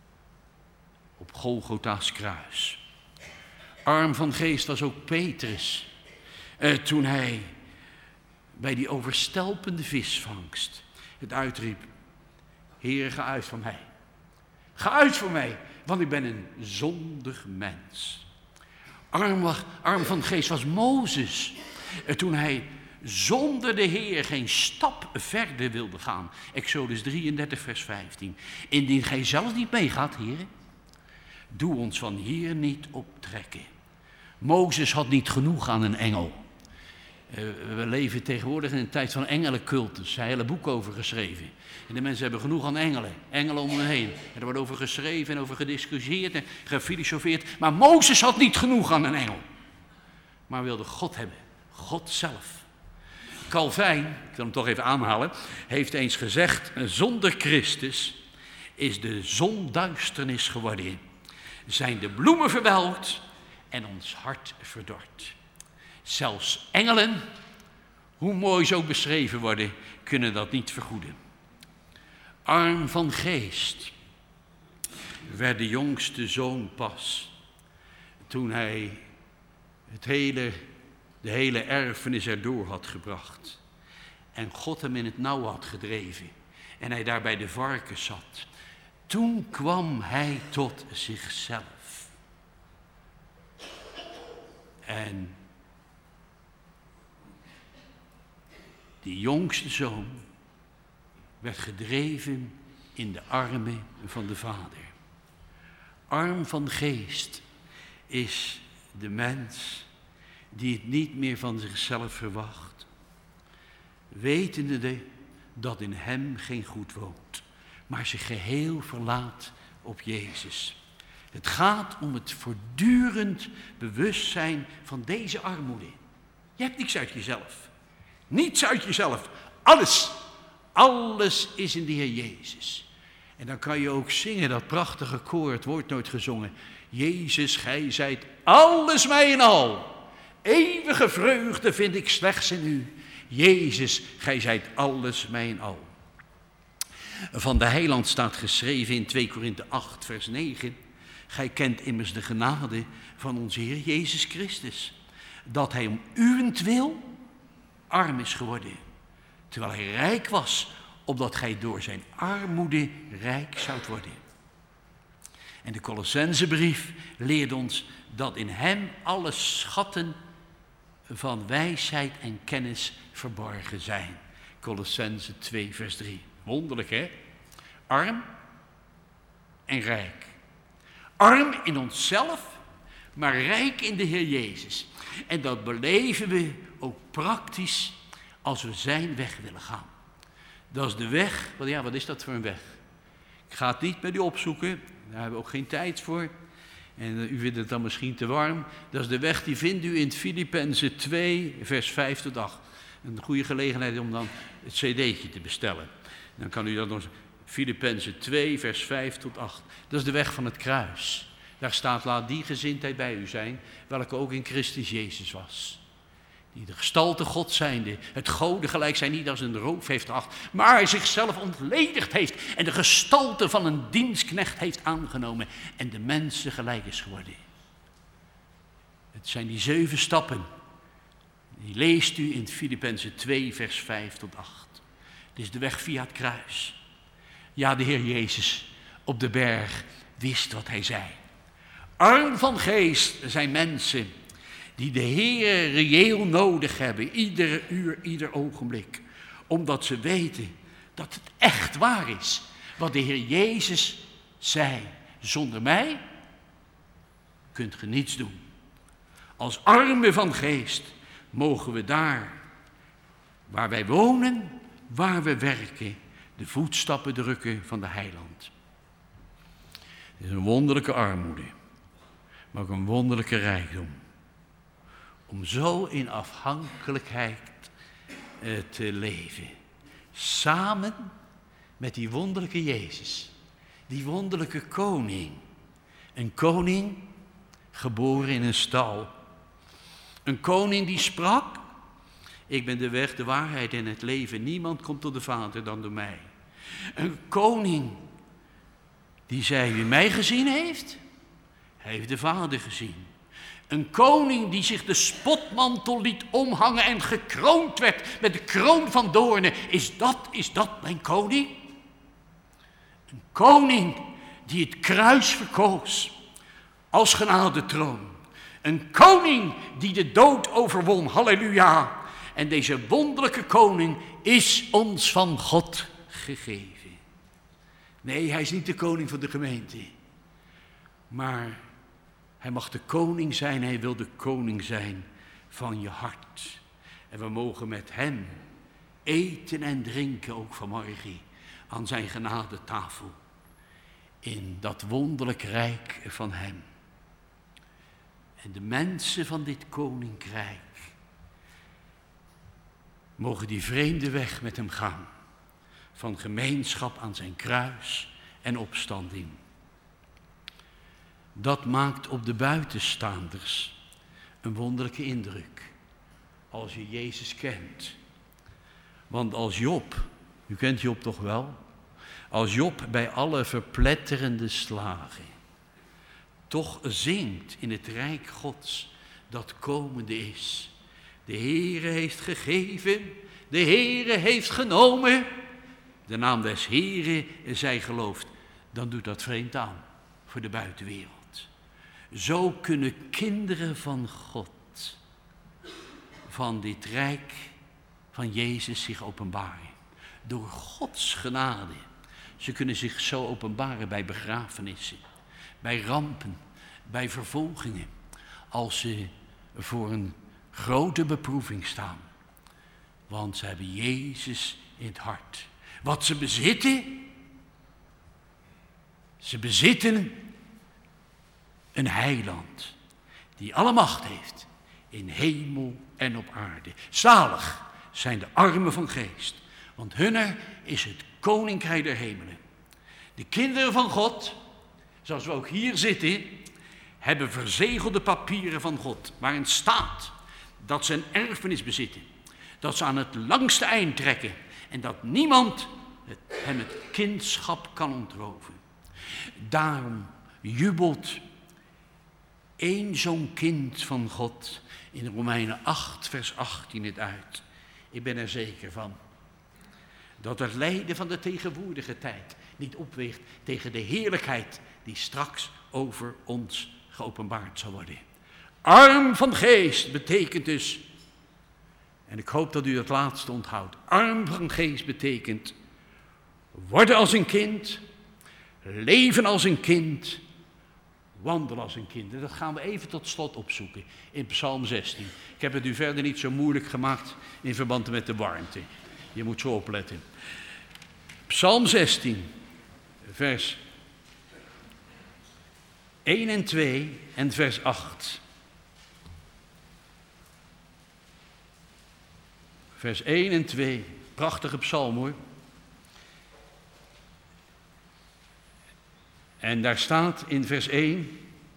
op Golgotha's kruis. Arm van geest was ook Petrus, eh, toen hij bij die overstelpende visvangst het uitriep, Heer, ga uit van mij. Ga uit van mij, want ik ben een zondig mens. Arm, arm van geest was Mozes, toen hij zonder de Heer geen stap verder wilde gaan. Exodus drieëndertig vers vijftien. Indien gij zelf niet meegaat, Heer, doe ons van hier niet optrekken. Mozes had niet genoeg aan een engel. Uh, we leven tegenwoordig in een tijd van engelencultus. Er zijn hele boeken over geschreven. En de mensen hebben genoeg aan engelen. Engelen om hen heen. En er wordt over geschreven en over gediscussieerd en gefilosofeerd. Maar Mozes had niet genoeg aan een engel. Maar wilde God hebben. God zelf. Calvijn, ik wil hem toch even aanhalen, heeft eens gezegd, zonder Christus is de zon duisternis geworden. Zijn de bloemen verwelkt en ons hart verdord. Zelfs engelen, hoe mooi ze ook beschreven worden, kunnen dat niet vergoeden. Arm van geest werd de jongste zoon pas, toen hij het hele, de hele erfenis erdoor had gebracht. En God hem in het nauw had gedreven en hij daar bij de varkens zat. Toen kwam hij tot zichzelf. En die jongste zoon, werd gedreven in de armen van de Vader. Arm van geest is de mens die het niet meer van zichzelf verwacht, wetende dat in hem geen goed woont, maar zich geheel verlaat op Jezus. Het gaat om het voortdurend bewustzijn van deze armoede. Je hebt niks uit jezelf. Niets uit jezelf. Alles. Alles is in de Heer Jezus. En dan kan je ook zingen, dat prachtige koor, het wordt nooit gezongen. Jezus, gij zijt alles mij in al. Eeuwige vreugde vind ik slechts in u. Jezus, gij zijt alles mij in al. Van de heiland staat geschreven in twee Korinthe acht, vers negen. Gij kent immers de genade van onze Heer Jezus Christus. Dat hij om uwentwil arm is geworden. Terwijl hij rijk was, opdat gij door zijn armoede rijk zoudt worden. En de Colossensebrief leert ons dat in hem alle schatten van wijsheid en kennis verborgen zijn. Colossense twee, vers drie. Wonderlijk, hè? Arm en rijk. Arm in onszelf, maar rijk in de Heer Jezus. En dat beleven we ook praktisch als we zijn weg willen gaan. Dat is de weg, want ja, wat is dat voor een weg? Ik ga het niet met u opzoeken, daar hebben we ook geen tijd voor. En u vindt het dan misschien te warm. Dat is de weg die vindt u in Filippenzen twee, vers vijf tot acht. Een goede gelegenheid om dan het cd'tje te bestellen. Dan kan u dat nog Filippenzen twee, vers vijf tot acht. Dat is de weg van het kruis. Daar staat, laat die gezindheid bij u zijn, welke ook in Christus Jezus was. Die de gestalte God zijnde, het Gode gelijk zijn niet als een roof heeft geacht, maar zichzelf ontledigd heeft en de gestalte van een dienstknecht heeft aangenomen en de mensen gelijk is geworden. Het zijn die zeven stappen. Die leest u in Filippenzen twee, vers vijf tot acht. Het is de weg via het kruis. Ja, de Heer Jezus op de berg wist wat hij zei. Arm van geest zijn mensen die de Heer reëel nodig hebben, iedere uur, ieder ogenblik. Omdat ze weten dat het echt waar is wat de Heer Jezus zei. Zonder mij kunt ge niets doen. Als armen van geest mogen we daar, waar wij wonen, waar we werken, de voetstappen drukken van de heiland. Het is een wonderlijke armoede, maar ook een wonderlijke rijkdom. Om zo in afhankelijkheid eh, te leven. Samen met die wonderlijke Jezus. Die wonderlijke koning. Een koning geboren in een stal. Een koning die sprak. Ik ben de weg, de waarheid en het leven. Niemand komt tot de Vader dan door mij. Een koning die zei, wie mij gezien heeft, hij heeft de Vader gezien. Een koning die zich de spotmantel liet omhangen en gekroond werd met de kroon van doornen. Is dat, is dat mijn koning? Een koning die het kruis verkoos als genadetroon. Een koning die de dood overwon, halleluja. En deze wonderlijke koning is ons van God gegeven. Nee, hij is niet de koning van de gemeente. Maar hij mag de koning zijn, hij wil de koning zijn van je hart. En we mogen met hem eten en drinken, ook vanmorgen, aan zijn genadetafel. In dat wonderlijk rijk van hem. En de mensen van dit koninkrijk mogen die vreemde weg met hem gaan. Van gemeenschap aan zijn kruis en opstanding. Dat maakt op de buitenstaanders een wonderlijke indruk. Als je Jezus kent. Want als Job, u kent Job toch wel? Als Job bij alle verpletterende slagen toch zingt in het rijk Gods dat komende is. De Heere heeft gegeven, de Heere heeft genomen. De naam des Heere zij gelooft. Dan doet dat vreemd aan voor de buitenwereld. Zo kunnen kinderen van God, van dit rijk van Jezus zich openbaren. Door Gods genade. Ze kunnen zich zo openbaren bij begrafenissen, bij rampen, bij vervolgingen. Als ze voor een grote beproeving staan. Want ze hebben Jezus in het hart. Wat ze bezitten, ze bezitten een heiland die alle macht heeft in hemel en op aarde. Zalig zijn de armen van geest, want hunner is het koninkrijk der hemelen. De kinderen van God, zoals we ook hier zitten, hebben verzegelde papieren van God, waarin staat dat ze een erfenis bezitten, dat ze aan het langste eind trekken en dat niemand het, hem het kindschap kan ontroven. Daarom jubelt één zo'n kind van God in Romeinen acht, vers achttien het uit. Ik ben er zeker van dat het lijden van de tegenwoordige tijd niet opweegt tegen de heerlijkheid die straks over ons geopenbaard zal worden. Arm van geest betekent dus, en ik hoop dat u dat laatste onthoudt, arm van geest betekent worden als een kind, leven als een kind, wandelen als een kind. En dat gaan we even tot slot opzoeken in Psalm zestien. Ik heb het u verder niet zo moeilijk gemaakt in verband met de warmte. Je moet zo opletten. Psalm zestien, vers één en twee en vers acht. Vers één en twee, prachtige psalm hoor. En daar staat in vers één...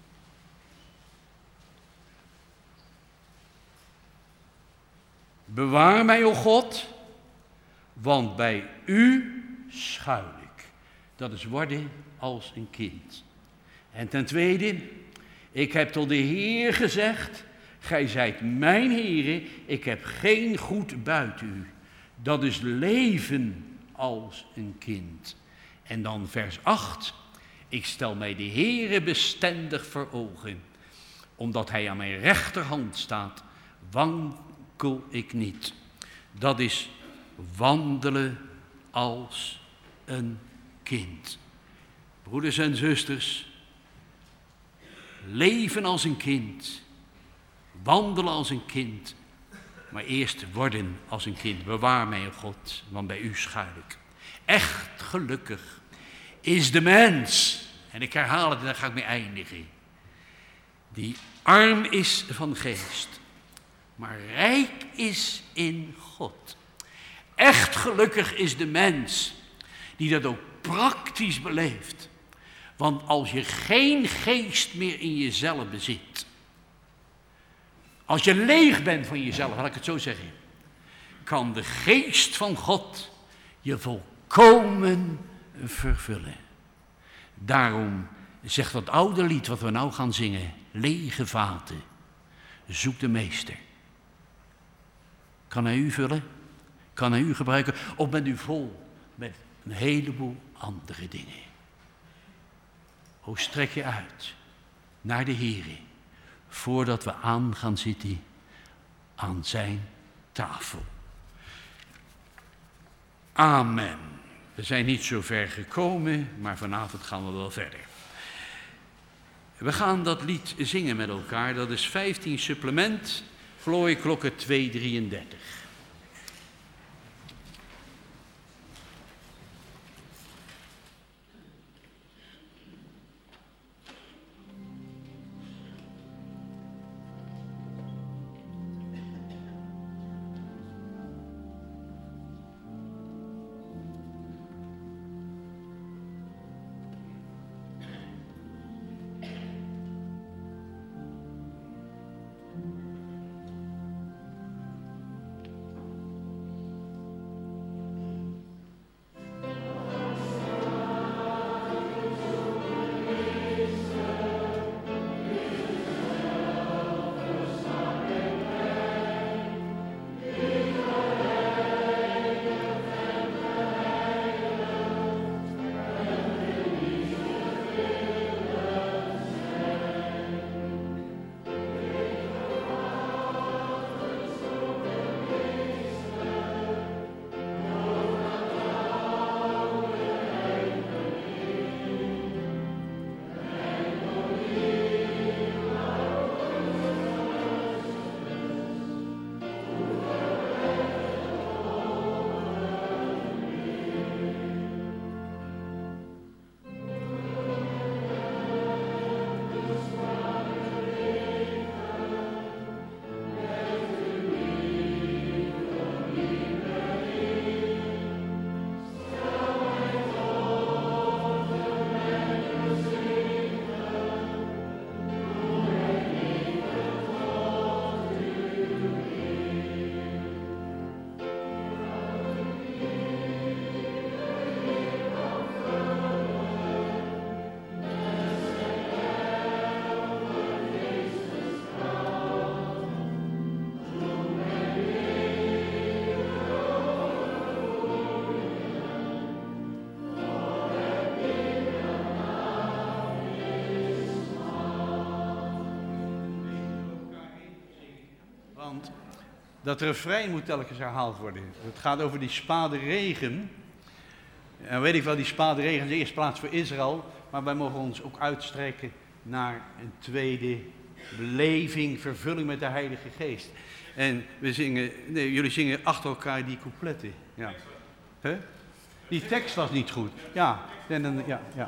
Bewaar mij, o God, want bij u schuil ik. Dat is worden als een kind. En ten tweede, ik heb tot de Heer gezegd, gij zijt mijn Heere, ik heb geen goed buiten u. Dat is leven als een kind. En dan vers acht, ik stel mij de Heere bestendig voor ogen, omdat hij aan mijn rechterhand staat, wankel ik niet. Dat is wandelen als een kind. Broeders en zusters, leven als een kind, wandelen als een kind, maar eerst worden als een kind. Bewaar mij, o God, want bij u schuil ik. Echt gelukkig is de mens, en ik herhaal het en daar ga ik mee eindigen, die arm is van geest, maar rijk is in God. Echt gelukkig is de mens die dat ook praktisch beleeft. Want als je geen geest meer in jezelf bezit, als je leeg bent van jezelf, laat ik het zo zeggen, kan de geest van God je volkomen vervullen. Daarom zegt dat oude lied wat we nou gaan zingen, lege vaten, zoek de meester. Kan hij u vullen? Kan hij u gebruiken? Of bent u vol met een heleboel andere dingen? O, strek je uit naar de Heere, voordat we aan gaan zitten aan zijn tafel. Amen. We zijn niet zo ver gekomen, maar vanavond gaan we wel verder. We gaan dat lied zingen met elkaar. Dat is vijftien supplement, vlooiklokken tweehonderddrieëndertig. Want dat refrein moet telkens herhaald worden. Het gaat over die spade regen. En weet ik wel, die spade regen is in de eerste plaats voor Israël. Maar wij mogen ons ook uitstrekken naar een tweede beleving, vervulling met de Heilige Geest. En we zingen, nee, jullie zingen achter elkaar die coupletten. Ja. Huh? Die tekst was niet goed. Ja, en dan, ja, ja.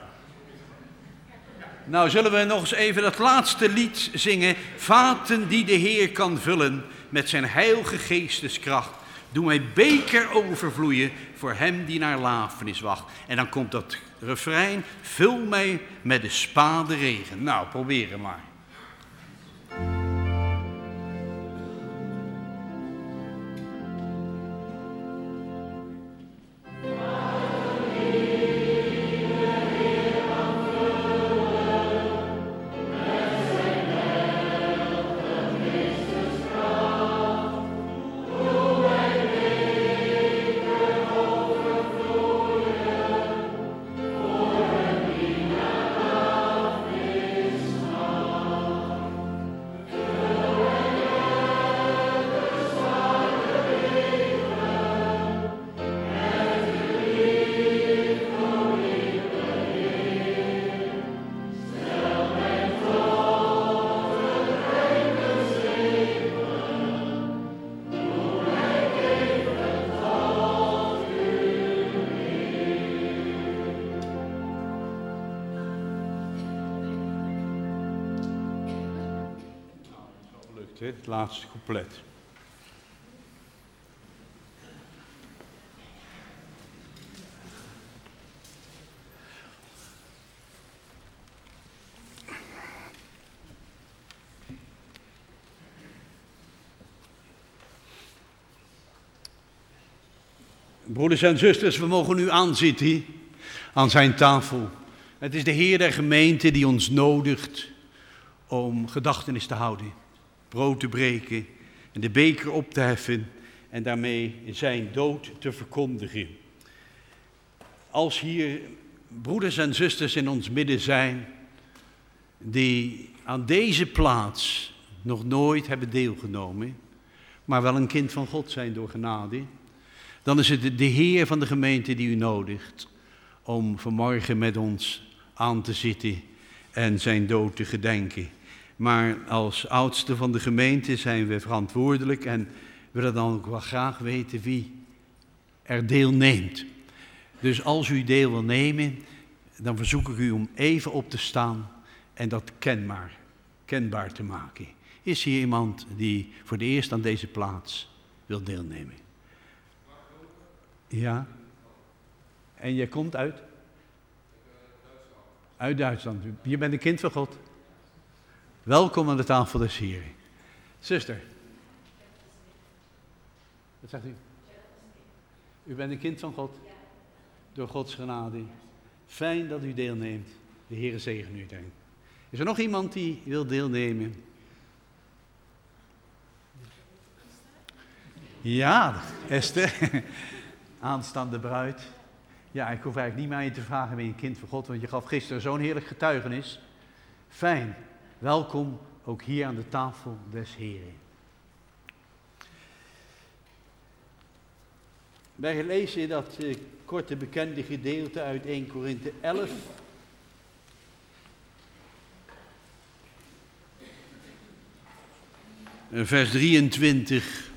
Nou, zullen we nog eens even dat laatste lied zingen. Vaten die de Heer kan vullen met zijn heilige geesteskracht. Doe mijn beker overvloeien voor hem die naar lafenis wacht. En dan komt dat refrein. Vul mij met de spade regen. Nou, proberen maar. Het laatste couplet. Broeders en zusters, we mogen nu aanzitten aan zijn tafel. Het is de Heer der gemeente die ons nodigt om gedachtenis te houden. Brood te breken en de beker op te heffen en daarmee zijn dood te verkondigen. Als hier broeders en zusters in ons midden zijn die aan deze plaats nog nooit hebben deelgenomen, maar wel een kind van God zijn door genade, dan is het de Heer van de gemeente die u nodigt om vanmorgen met ons aan te zitten en zijn dood te gedenken. Maar als oudste van de gemeente zijn we verantwoordelijk en willen dan ook wel graag weten wie er deelneemt. Dus als u deel wil nemen, dan verzoek ik u om even op te staan en dat kenbaar, kenbaar te maken. Is hier iemand die voor de eerst aan deze plaats wil deelnemen? Ja. En jij komt uit? Uit Duitsland. Je bent een kind van God. Welkom aan de tafel des Heren. Zuster. Wat zegt u? U bent een kind van God. Door Gods genade. Fijn dat u deelneemt. De Heere zegen u daarin. Is er nog iemand die wil deelnemen? Ja, Esther. Aanstaande bruid. Ja, ik hoef eigenlijk niet meer aan je te vragen, ben je een kind van God, want je gaf gisteren zo'n heerlijk getuigenis. Fijn. Welkom ook hier aan de tafel des Heren. Wij lezen dat uh, korte bekende gedeelte uit eerste Korinthe elf. Vers drieëntwintig.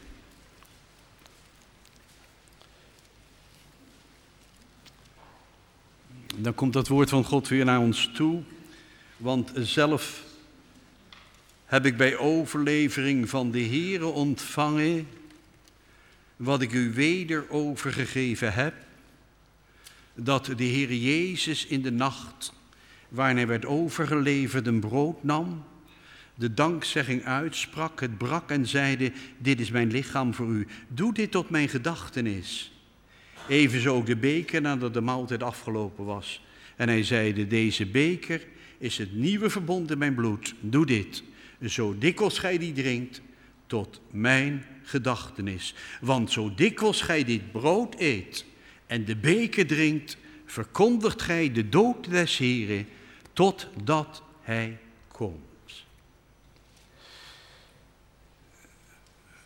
Dan komt dat woord van God weer naar ons toe. Want zelf heb ik bij overlevering van de Heere ontvangen wat ik u weder overgegeven heb. Dat de Heere Jezus in de nacht, waarin hij werd overgeleverd, een brood nam, de dankzegging uitsprak, het brak en zeide: dit is mijn lichaam voor u. Doe dit tot mijn gedachtenis. Evenzo ook de beker nadat de maaltijd afgelopen was. En hij zeide: deze beker is het nieuwe verbond in mijn bloed. Doe dit, zo dikwijls gij die drinkt, tot mijn gedachtenis. Want zo dikwijls gij dit brood eet en de beker drinkt, verkondigt gij de dood des Heren, totdat hij komt.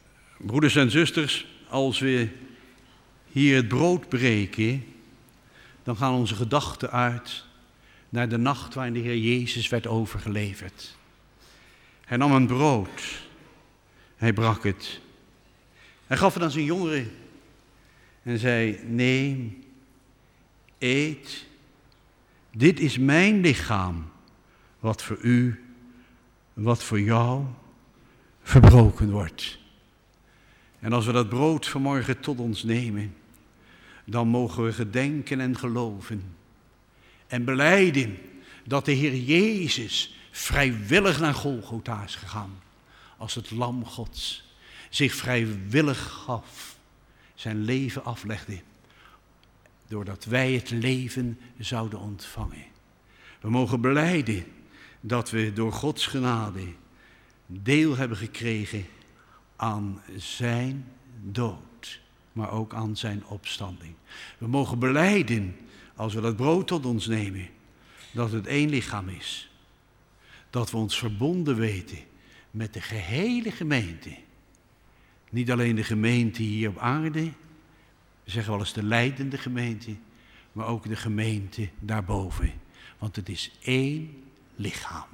Broeders en zusters, als we hier het brood breken, dan gaan onze gedachten uit naar de nacht waarin de Heer Jezus werd overgeleverd. Hij nam een brood, hij brak het. Hij gaf het aan zijn jongeren en zei, neem, eet, dit is mijn lichaam, wat voor u, wat voor jou verbroken wordt. En als we dat brood vanmorgen tot ons nemen, dan mogen we gedenken en geloven en belijden dat de Heer Jezus vrijwillig naar Golgotha is gegaan. Als het lam Gods zich vrijwillig gaf, zijn leven aflegde, doordat wij het leven zouden ontvangen. We mogen belijden dat we door Gods genade deel hebben gekregen aan zijn dood, maar ook aan zijn opstanding. We mogen belijden, als we dat brood tot ons nemen, dat het één lichaam is. Dat we ons verbonden weten met de gehele gemeente. Niet alleen de gemeente hier op aarde, we zeggen wel eens de leidende gemeente, maar ook de gemeente daarboven. Want het is één lichaam.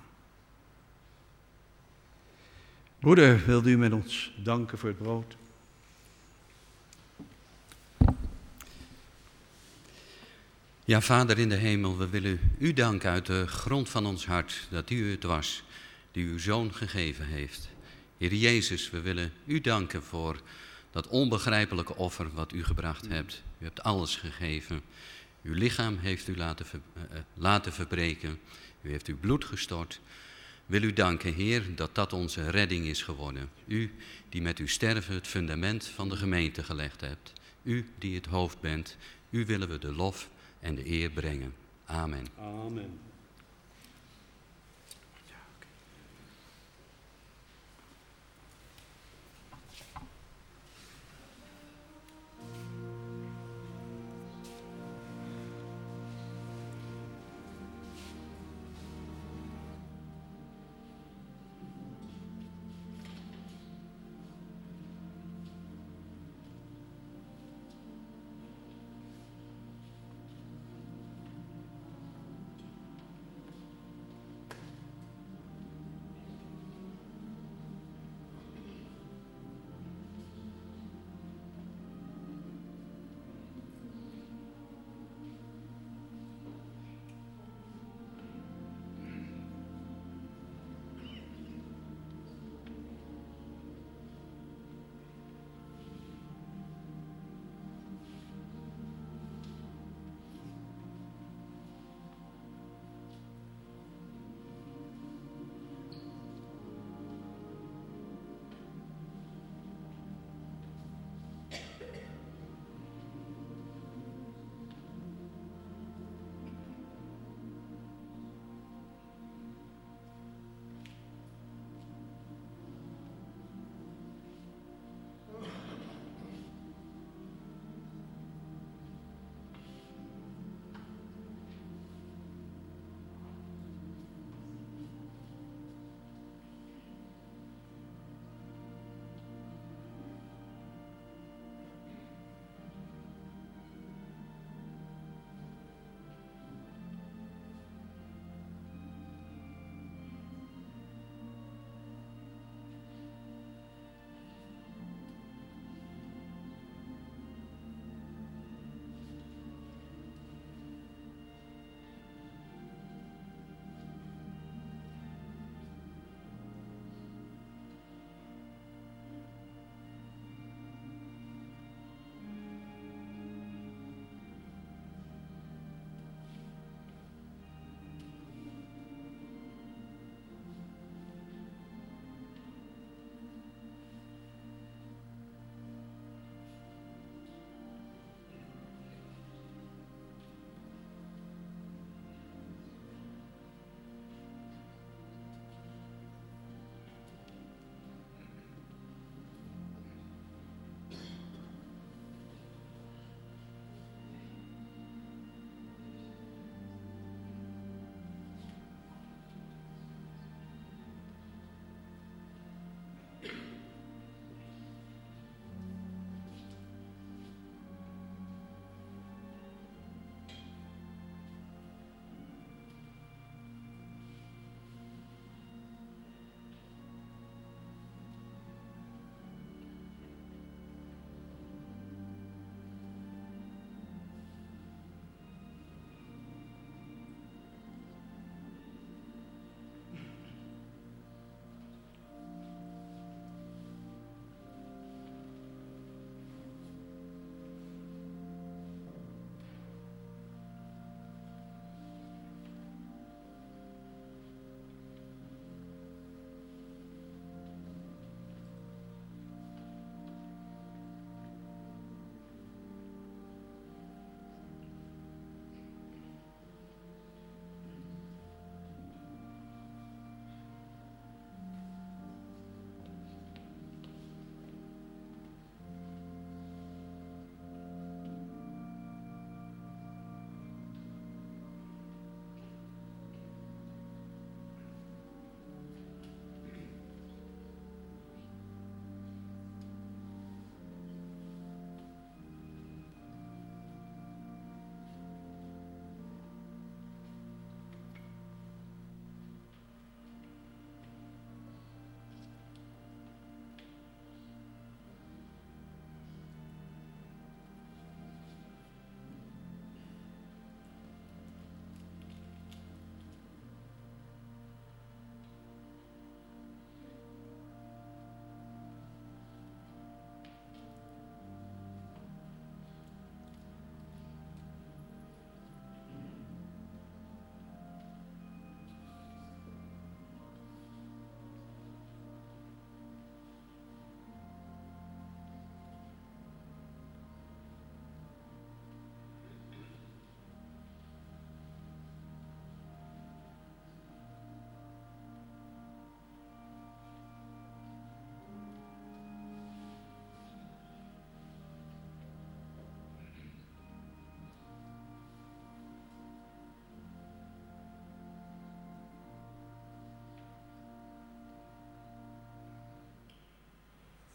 Broeder, wilt u met ons danken voor het brood? Ja, Vader in de hemel, we willen u danken uit de grond van ons hart dat u het was die uw Zoon gegeven heeft. Heer Jezus, we willen u danken voor dat onbegrijpelijke offer wat u gebracht hebt. U hebt alles gegeven. Uw lichaam heeft u laten, ver, uh, laten verbreken. U heeft uw bloed gestort. Wil u danken, Heer, dat dat onze redding is geworden. U die met uw sterven het fundament van de gemeente gelegd hebt. U die het hoofd bent. U willen we de lof en de eer brengen. Amen. Amen.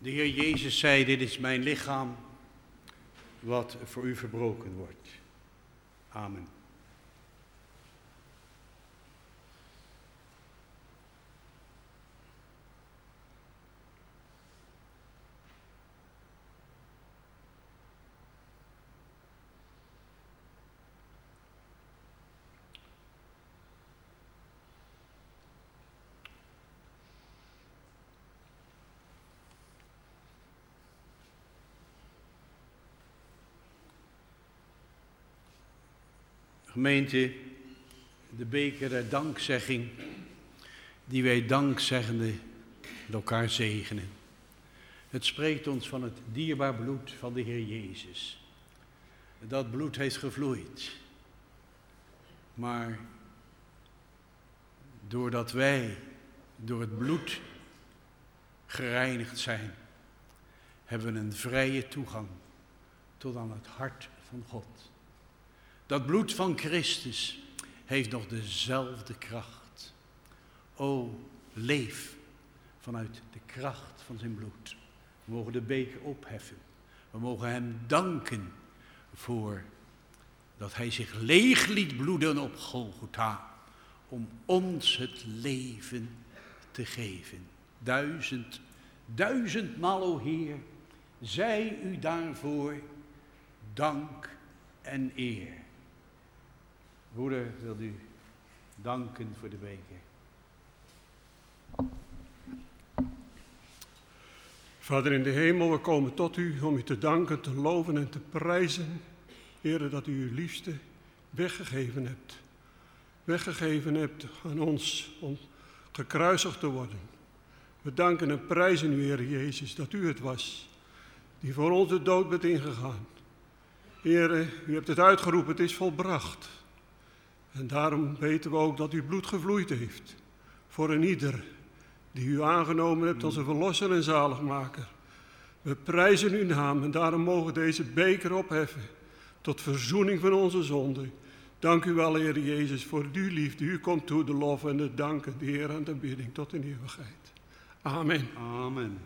De Heer Jezus zei, dit is mijn lichaam, wat voor u verbroken wordt. Amen. Gemeente, de beker der dankzegging, die wij dankzeggende elkaar zegenen. Het spreekt ons van het dierbaar bloed van de Heer Jezus. Dat bloed heeft gevloeid. Maar doordat wij door het bloed gereinigd zijn, hebben we een vrije toegang tot aan het hart van God. Dat bloed van Christus heeft nog dezelfde kracht. O, leef vanuit de kracht van zijn bloed. We mogen de beker opheffen. We mogen hem danken voor dat hij zich leeg liet bloeden op Golgotha. Om ons het leven te geven. Duizend, duizendmaal, o Heer, zij u daarvoor dank en eer. Broeder, wil u danken voor de beker. Vader in de hemel, we komen tot u om u te danken, te loven en te prijzen. Heere, dat u uw liefste weggegeven hebt. Weggegeven hebt aan ons om gekruisigd te worden. We danken en prijzen u, Heere Jezus, dat u het was die voor ons de dood bent ingegaan. Heere, u hebt het uitgeroepen, het is volbracht. En daarom weten we ook dat uw bloed gevloeid heeft. Voor een ieder die u aangenomen hebt als een verlosser en zaligmaker. We prijzen uw naam en daarom mogen we deze beker opheffen. Tot verzoening van onze zonden. Dank u wel, Heer Jezus, voor uw liefde. U komt toe de lof en de dank en de eer en de bidding tot in eeuwigheid. Amen. Amen.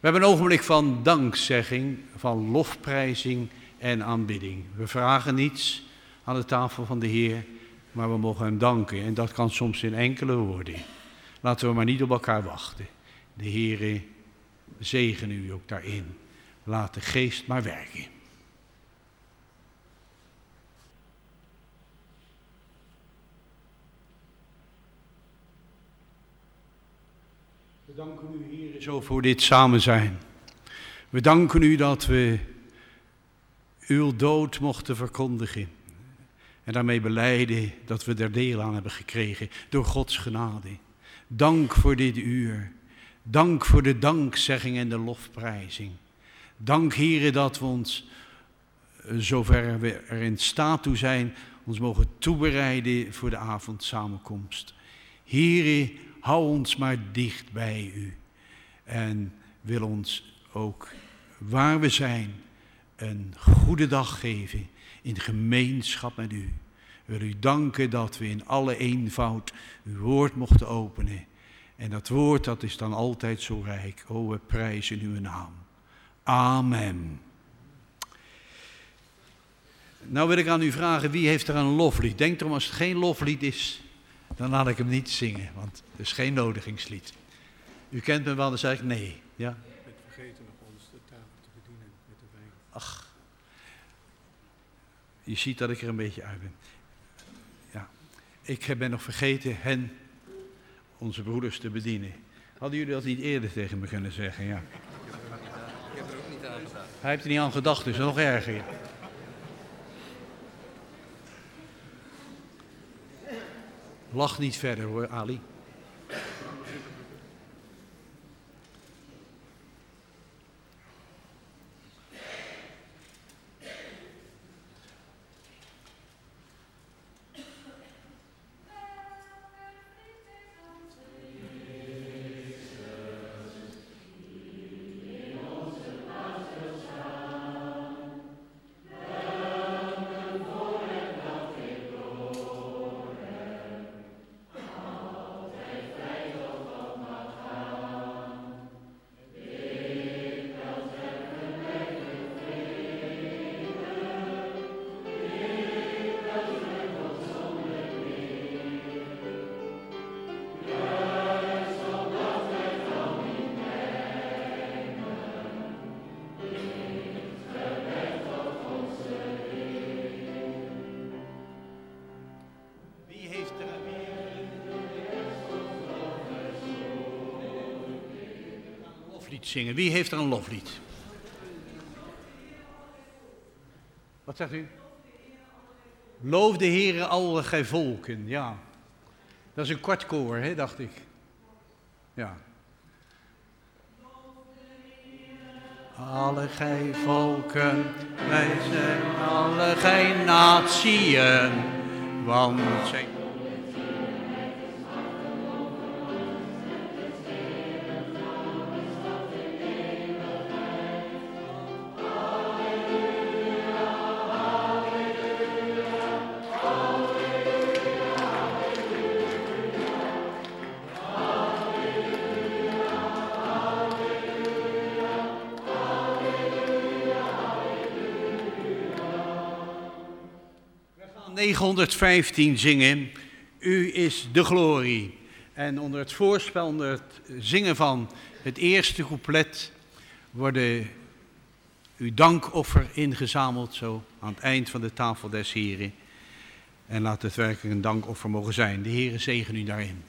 We hebben een ogenblik van dankzegging, van lofprijzing en aanbidding. We vragen niets aan de tafel van de Heer, maar we mogen hem danken. En dat kan soms in enkele woorden. Laten we maar niet op elkaar wachten. De Heer zegen u ook daarin. Laat de geest maar werken. We danken u, Heer, zo voor dit samen zijn. We danken u dat we uw dood mochten verkondigen. En daarmee belijden dat we er deel aan hebben gekregen door Gods genade. Dank voor dit uur. Dank voor de dankzegging en de lofprijzing. Dank, Heere, dat we ons, zover we er in staat toe zijn, ons mogen toebereiden voor de avondsamenkomst. Heere, hou ons maar dicht bij u. En wil ons ook, waar we zijn, een goede dag geven in gemeenschap met u. We willen u danken dat we in alle eenvoud uw woord mochten openen. En dat woord, dat is dan altijd zo rijk. O, we prijzen uw naam. Amen. Nou wil ik aan u vragen, wie heeft er een loflied? Denk erom, als het geen loflied is, dan laat ik hem niet zingen. Want het is geen nodigingslied. U kent me wel, dan zeg ik nee. Ja? Ik ben vergeten nog ons de tafel te bedienen met de wijn. Ach, je ziet dat ik er een beetje uit ben. Ja, ik ben nog vergeten hen, onze broeders, te bedienen. Hadden jullie dat niet eerder tegen me kunnen zeggen? Ja. Ik heb er ook niet aan gedacht. Hij heeft er niet aan gedacht, dus nog erger. Ja. Lach niet verder hoor, Ali. Zingen. Wie heeft er een loflied? Wat zegt u? Loof de Heere alle gij volken, ja. Dat is een kort koor, hè, dacht ik. Ja. Alle gij volken, wij zijn alle gij natieën, want zij... negenhonderdvijftien zingen, U is de glorie. En onder het voorspel, onder het zingen van het eerste couplet, worden uw dankoffer ingezameld, zo aan het eind van de tafel des Heren. En laat het werkelijk een dankoffer mogen zijn. De Heere zegen u daarin.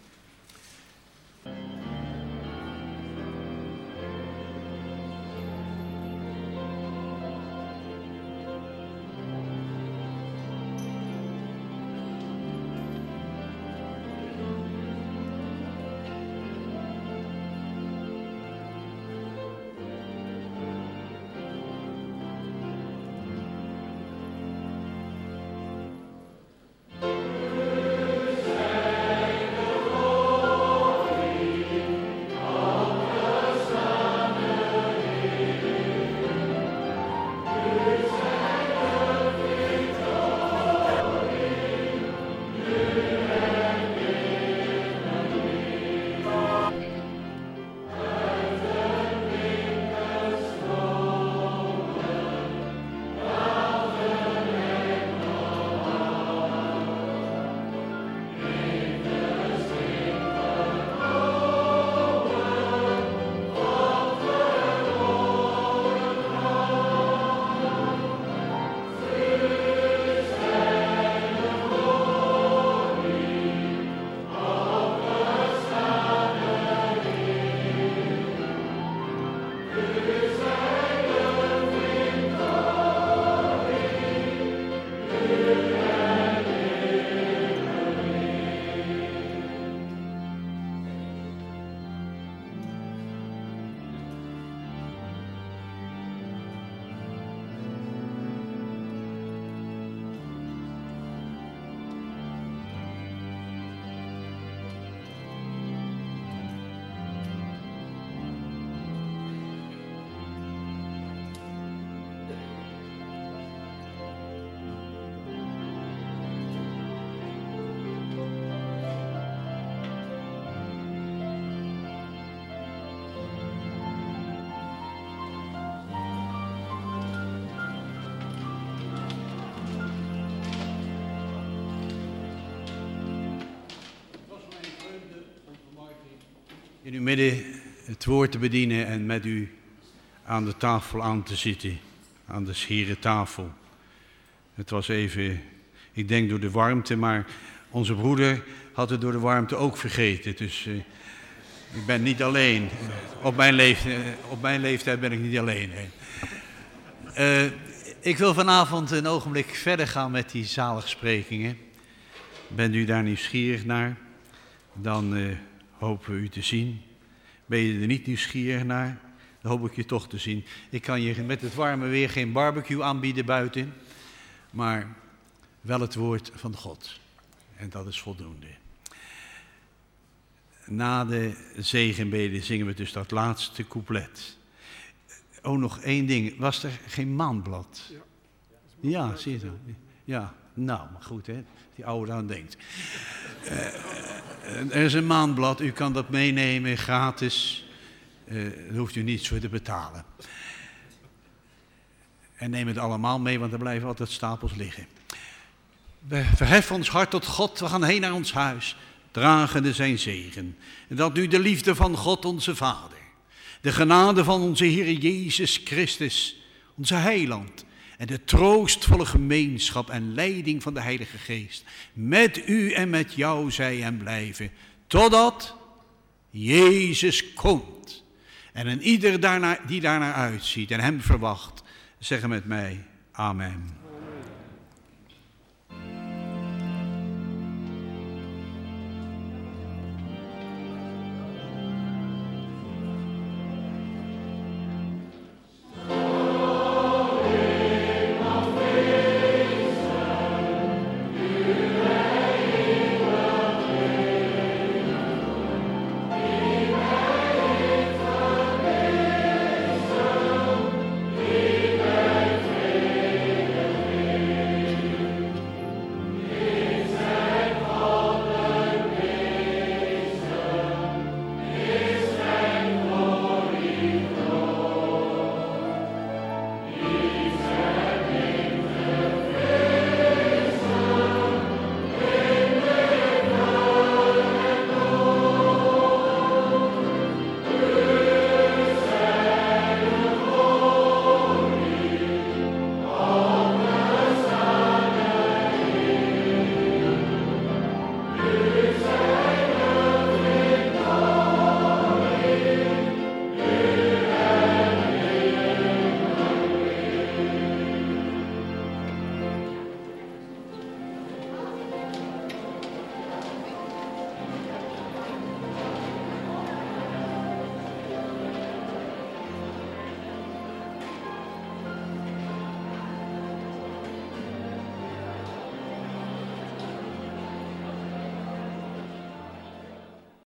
in uw midden het woord te bedienen en met u aan de tafel aan te zitten, aan de scherentafel. Het was even, ik denk door de warmte, maar onze broeder had het door de warmte ook vergeten. Dus uh, ik ben niet alleen. Op mijn, leeftijd, op mijn leeftijd ben ik niet alleen. Uh, ik wil vanavond een ogenblik verder gaan met die zaligsprekingen. Bent u daar nieuwsgierig naar? Dan uh, hopen we u te zien. Ben je er niet nieuwsgierig naar? Dan hoop ik je toch te zien. Ik kan je met het warme weer geen barbecue aanbieden buiten, maar wel het woord van God. En dat is voldoende. Na de zegenbeden zingen we dus dat laatste couplet. Oh, nog één ding. Was er geen maandblad? Ja, ja zie je dat? Ja, nou, maar goed, hè. Die oude aan denkt. Uh, er is een maandblad, u kan dat meenemen, gratis. Uh, daar hoeft u niets voor te betalen. En neem het allemaal mee, want er blijven altijd stapels liggen. We verheffen ons hart tot God, we gaan heen naar ons huis, dragende zijn zegen. En dat nu de liefde van God onze Vader, de genade van onze Heer Jezus Christus, onze Heiland, en de troostvolle gemeenschap en leiding van de Heilige Geest, met u en met jou zij en blijven, totdat Jezus komt. En een ieder daarna, die daarnaar uitziet en hem verwacht, zeggen met mij, amen.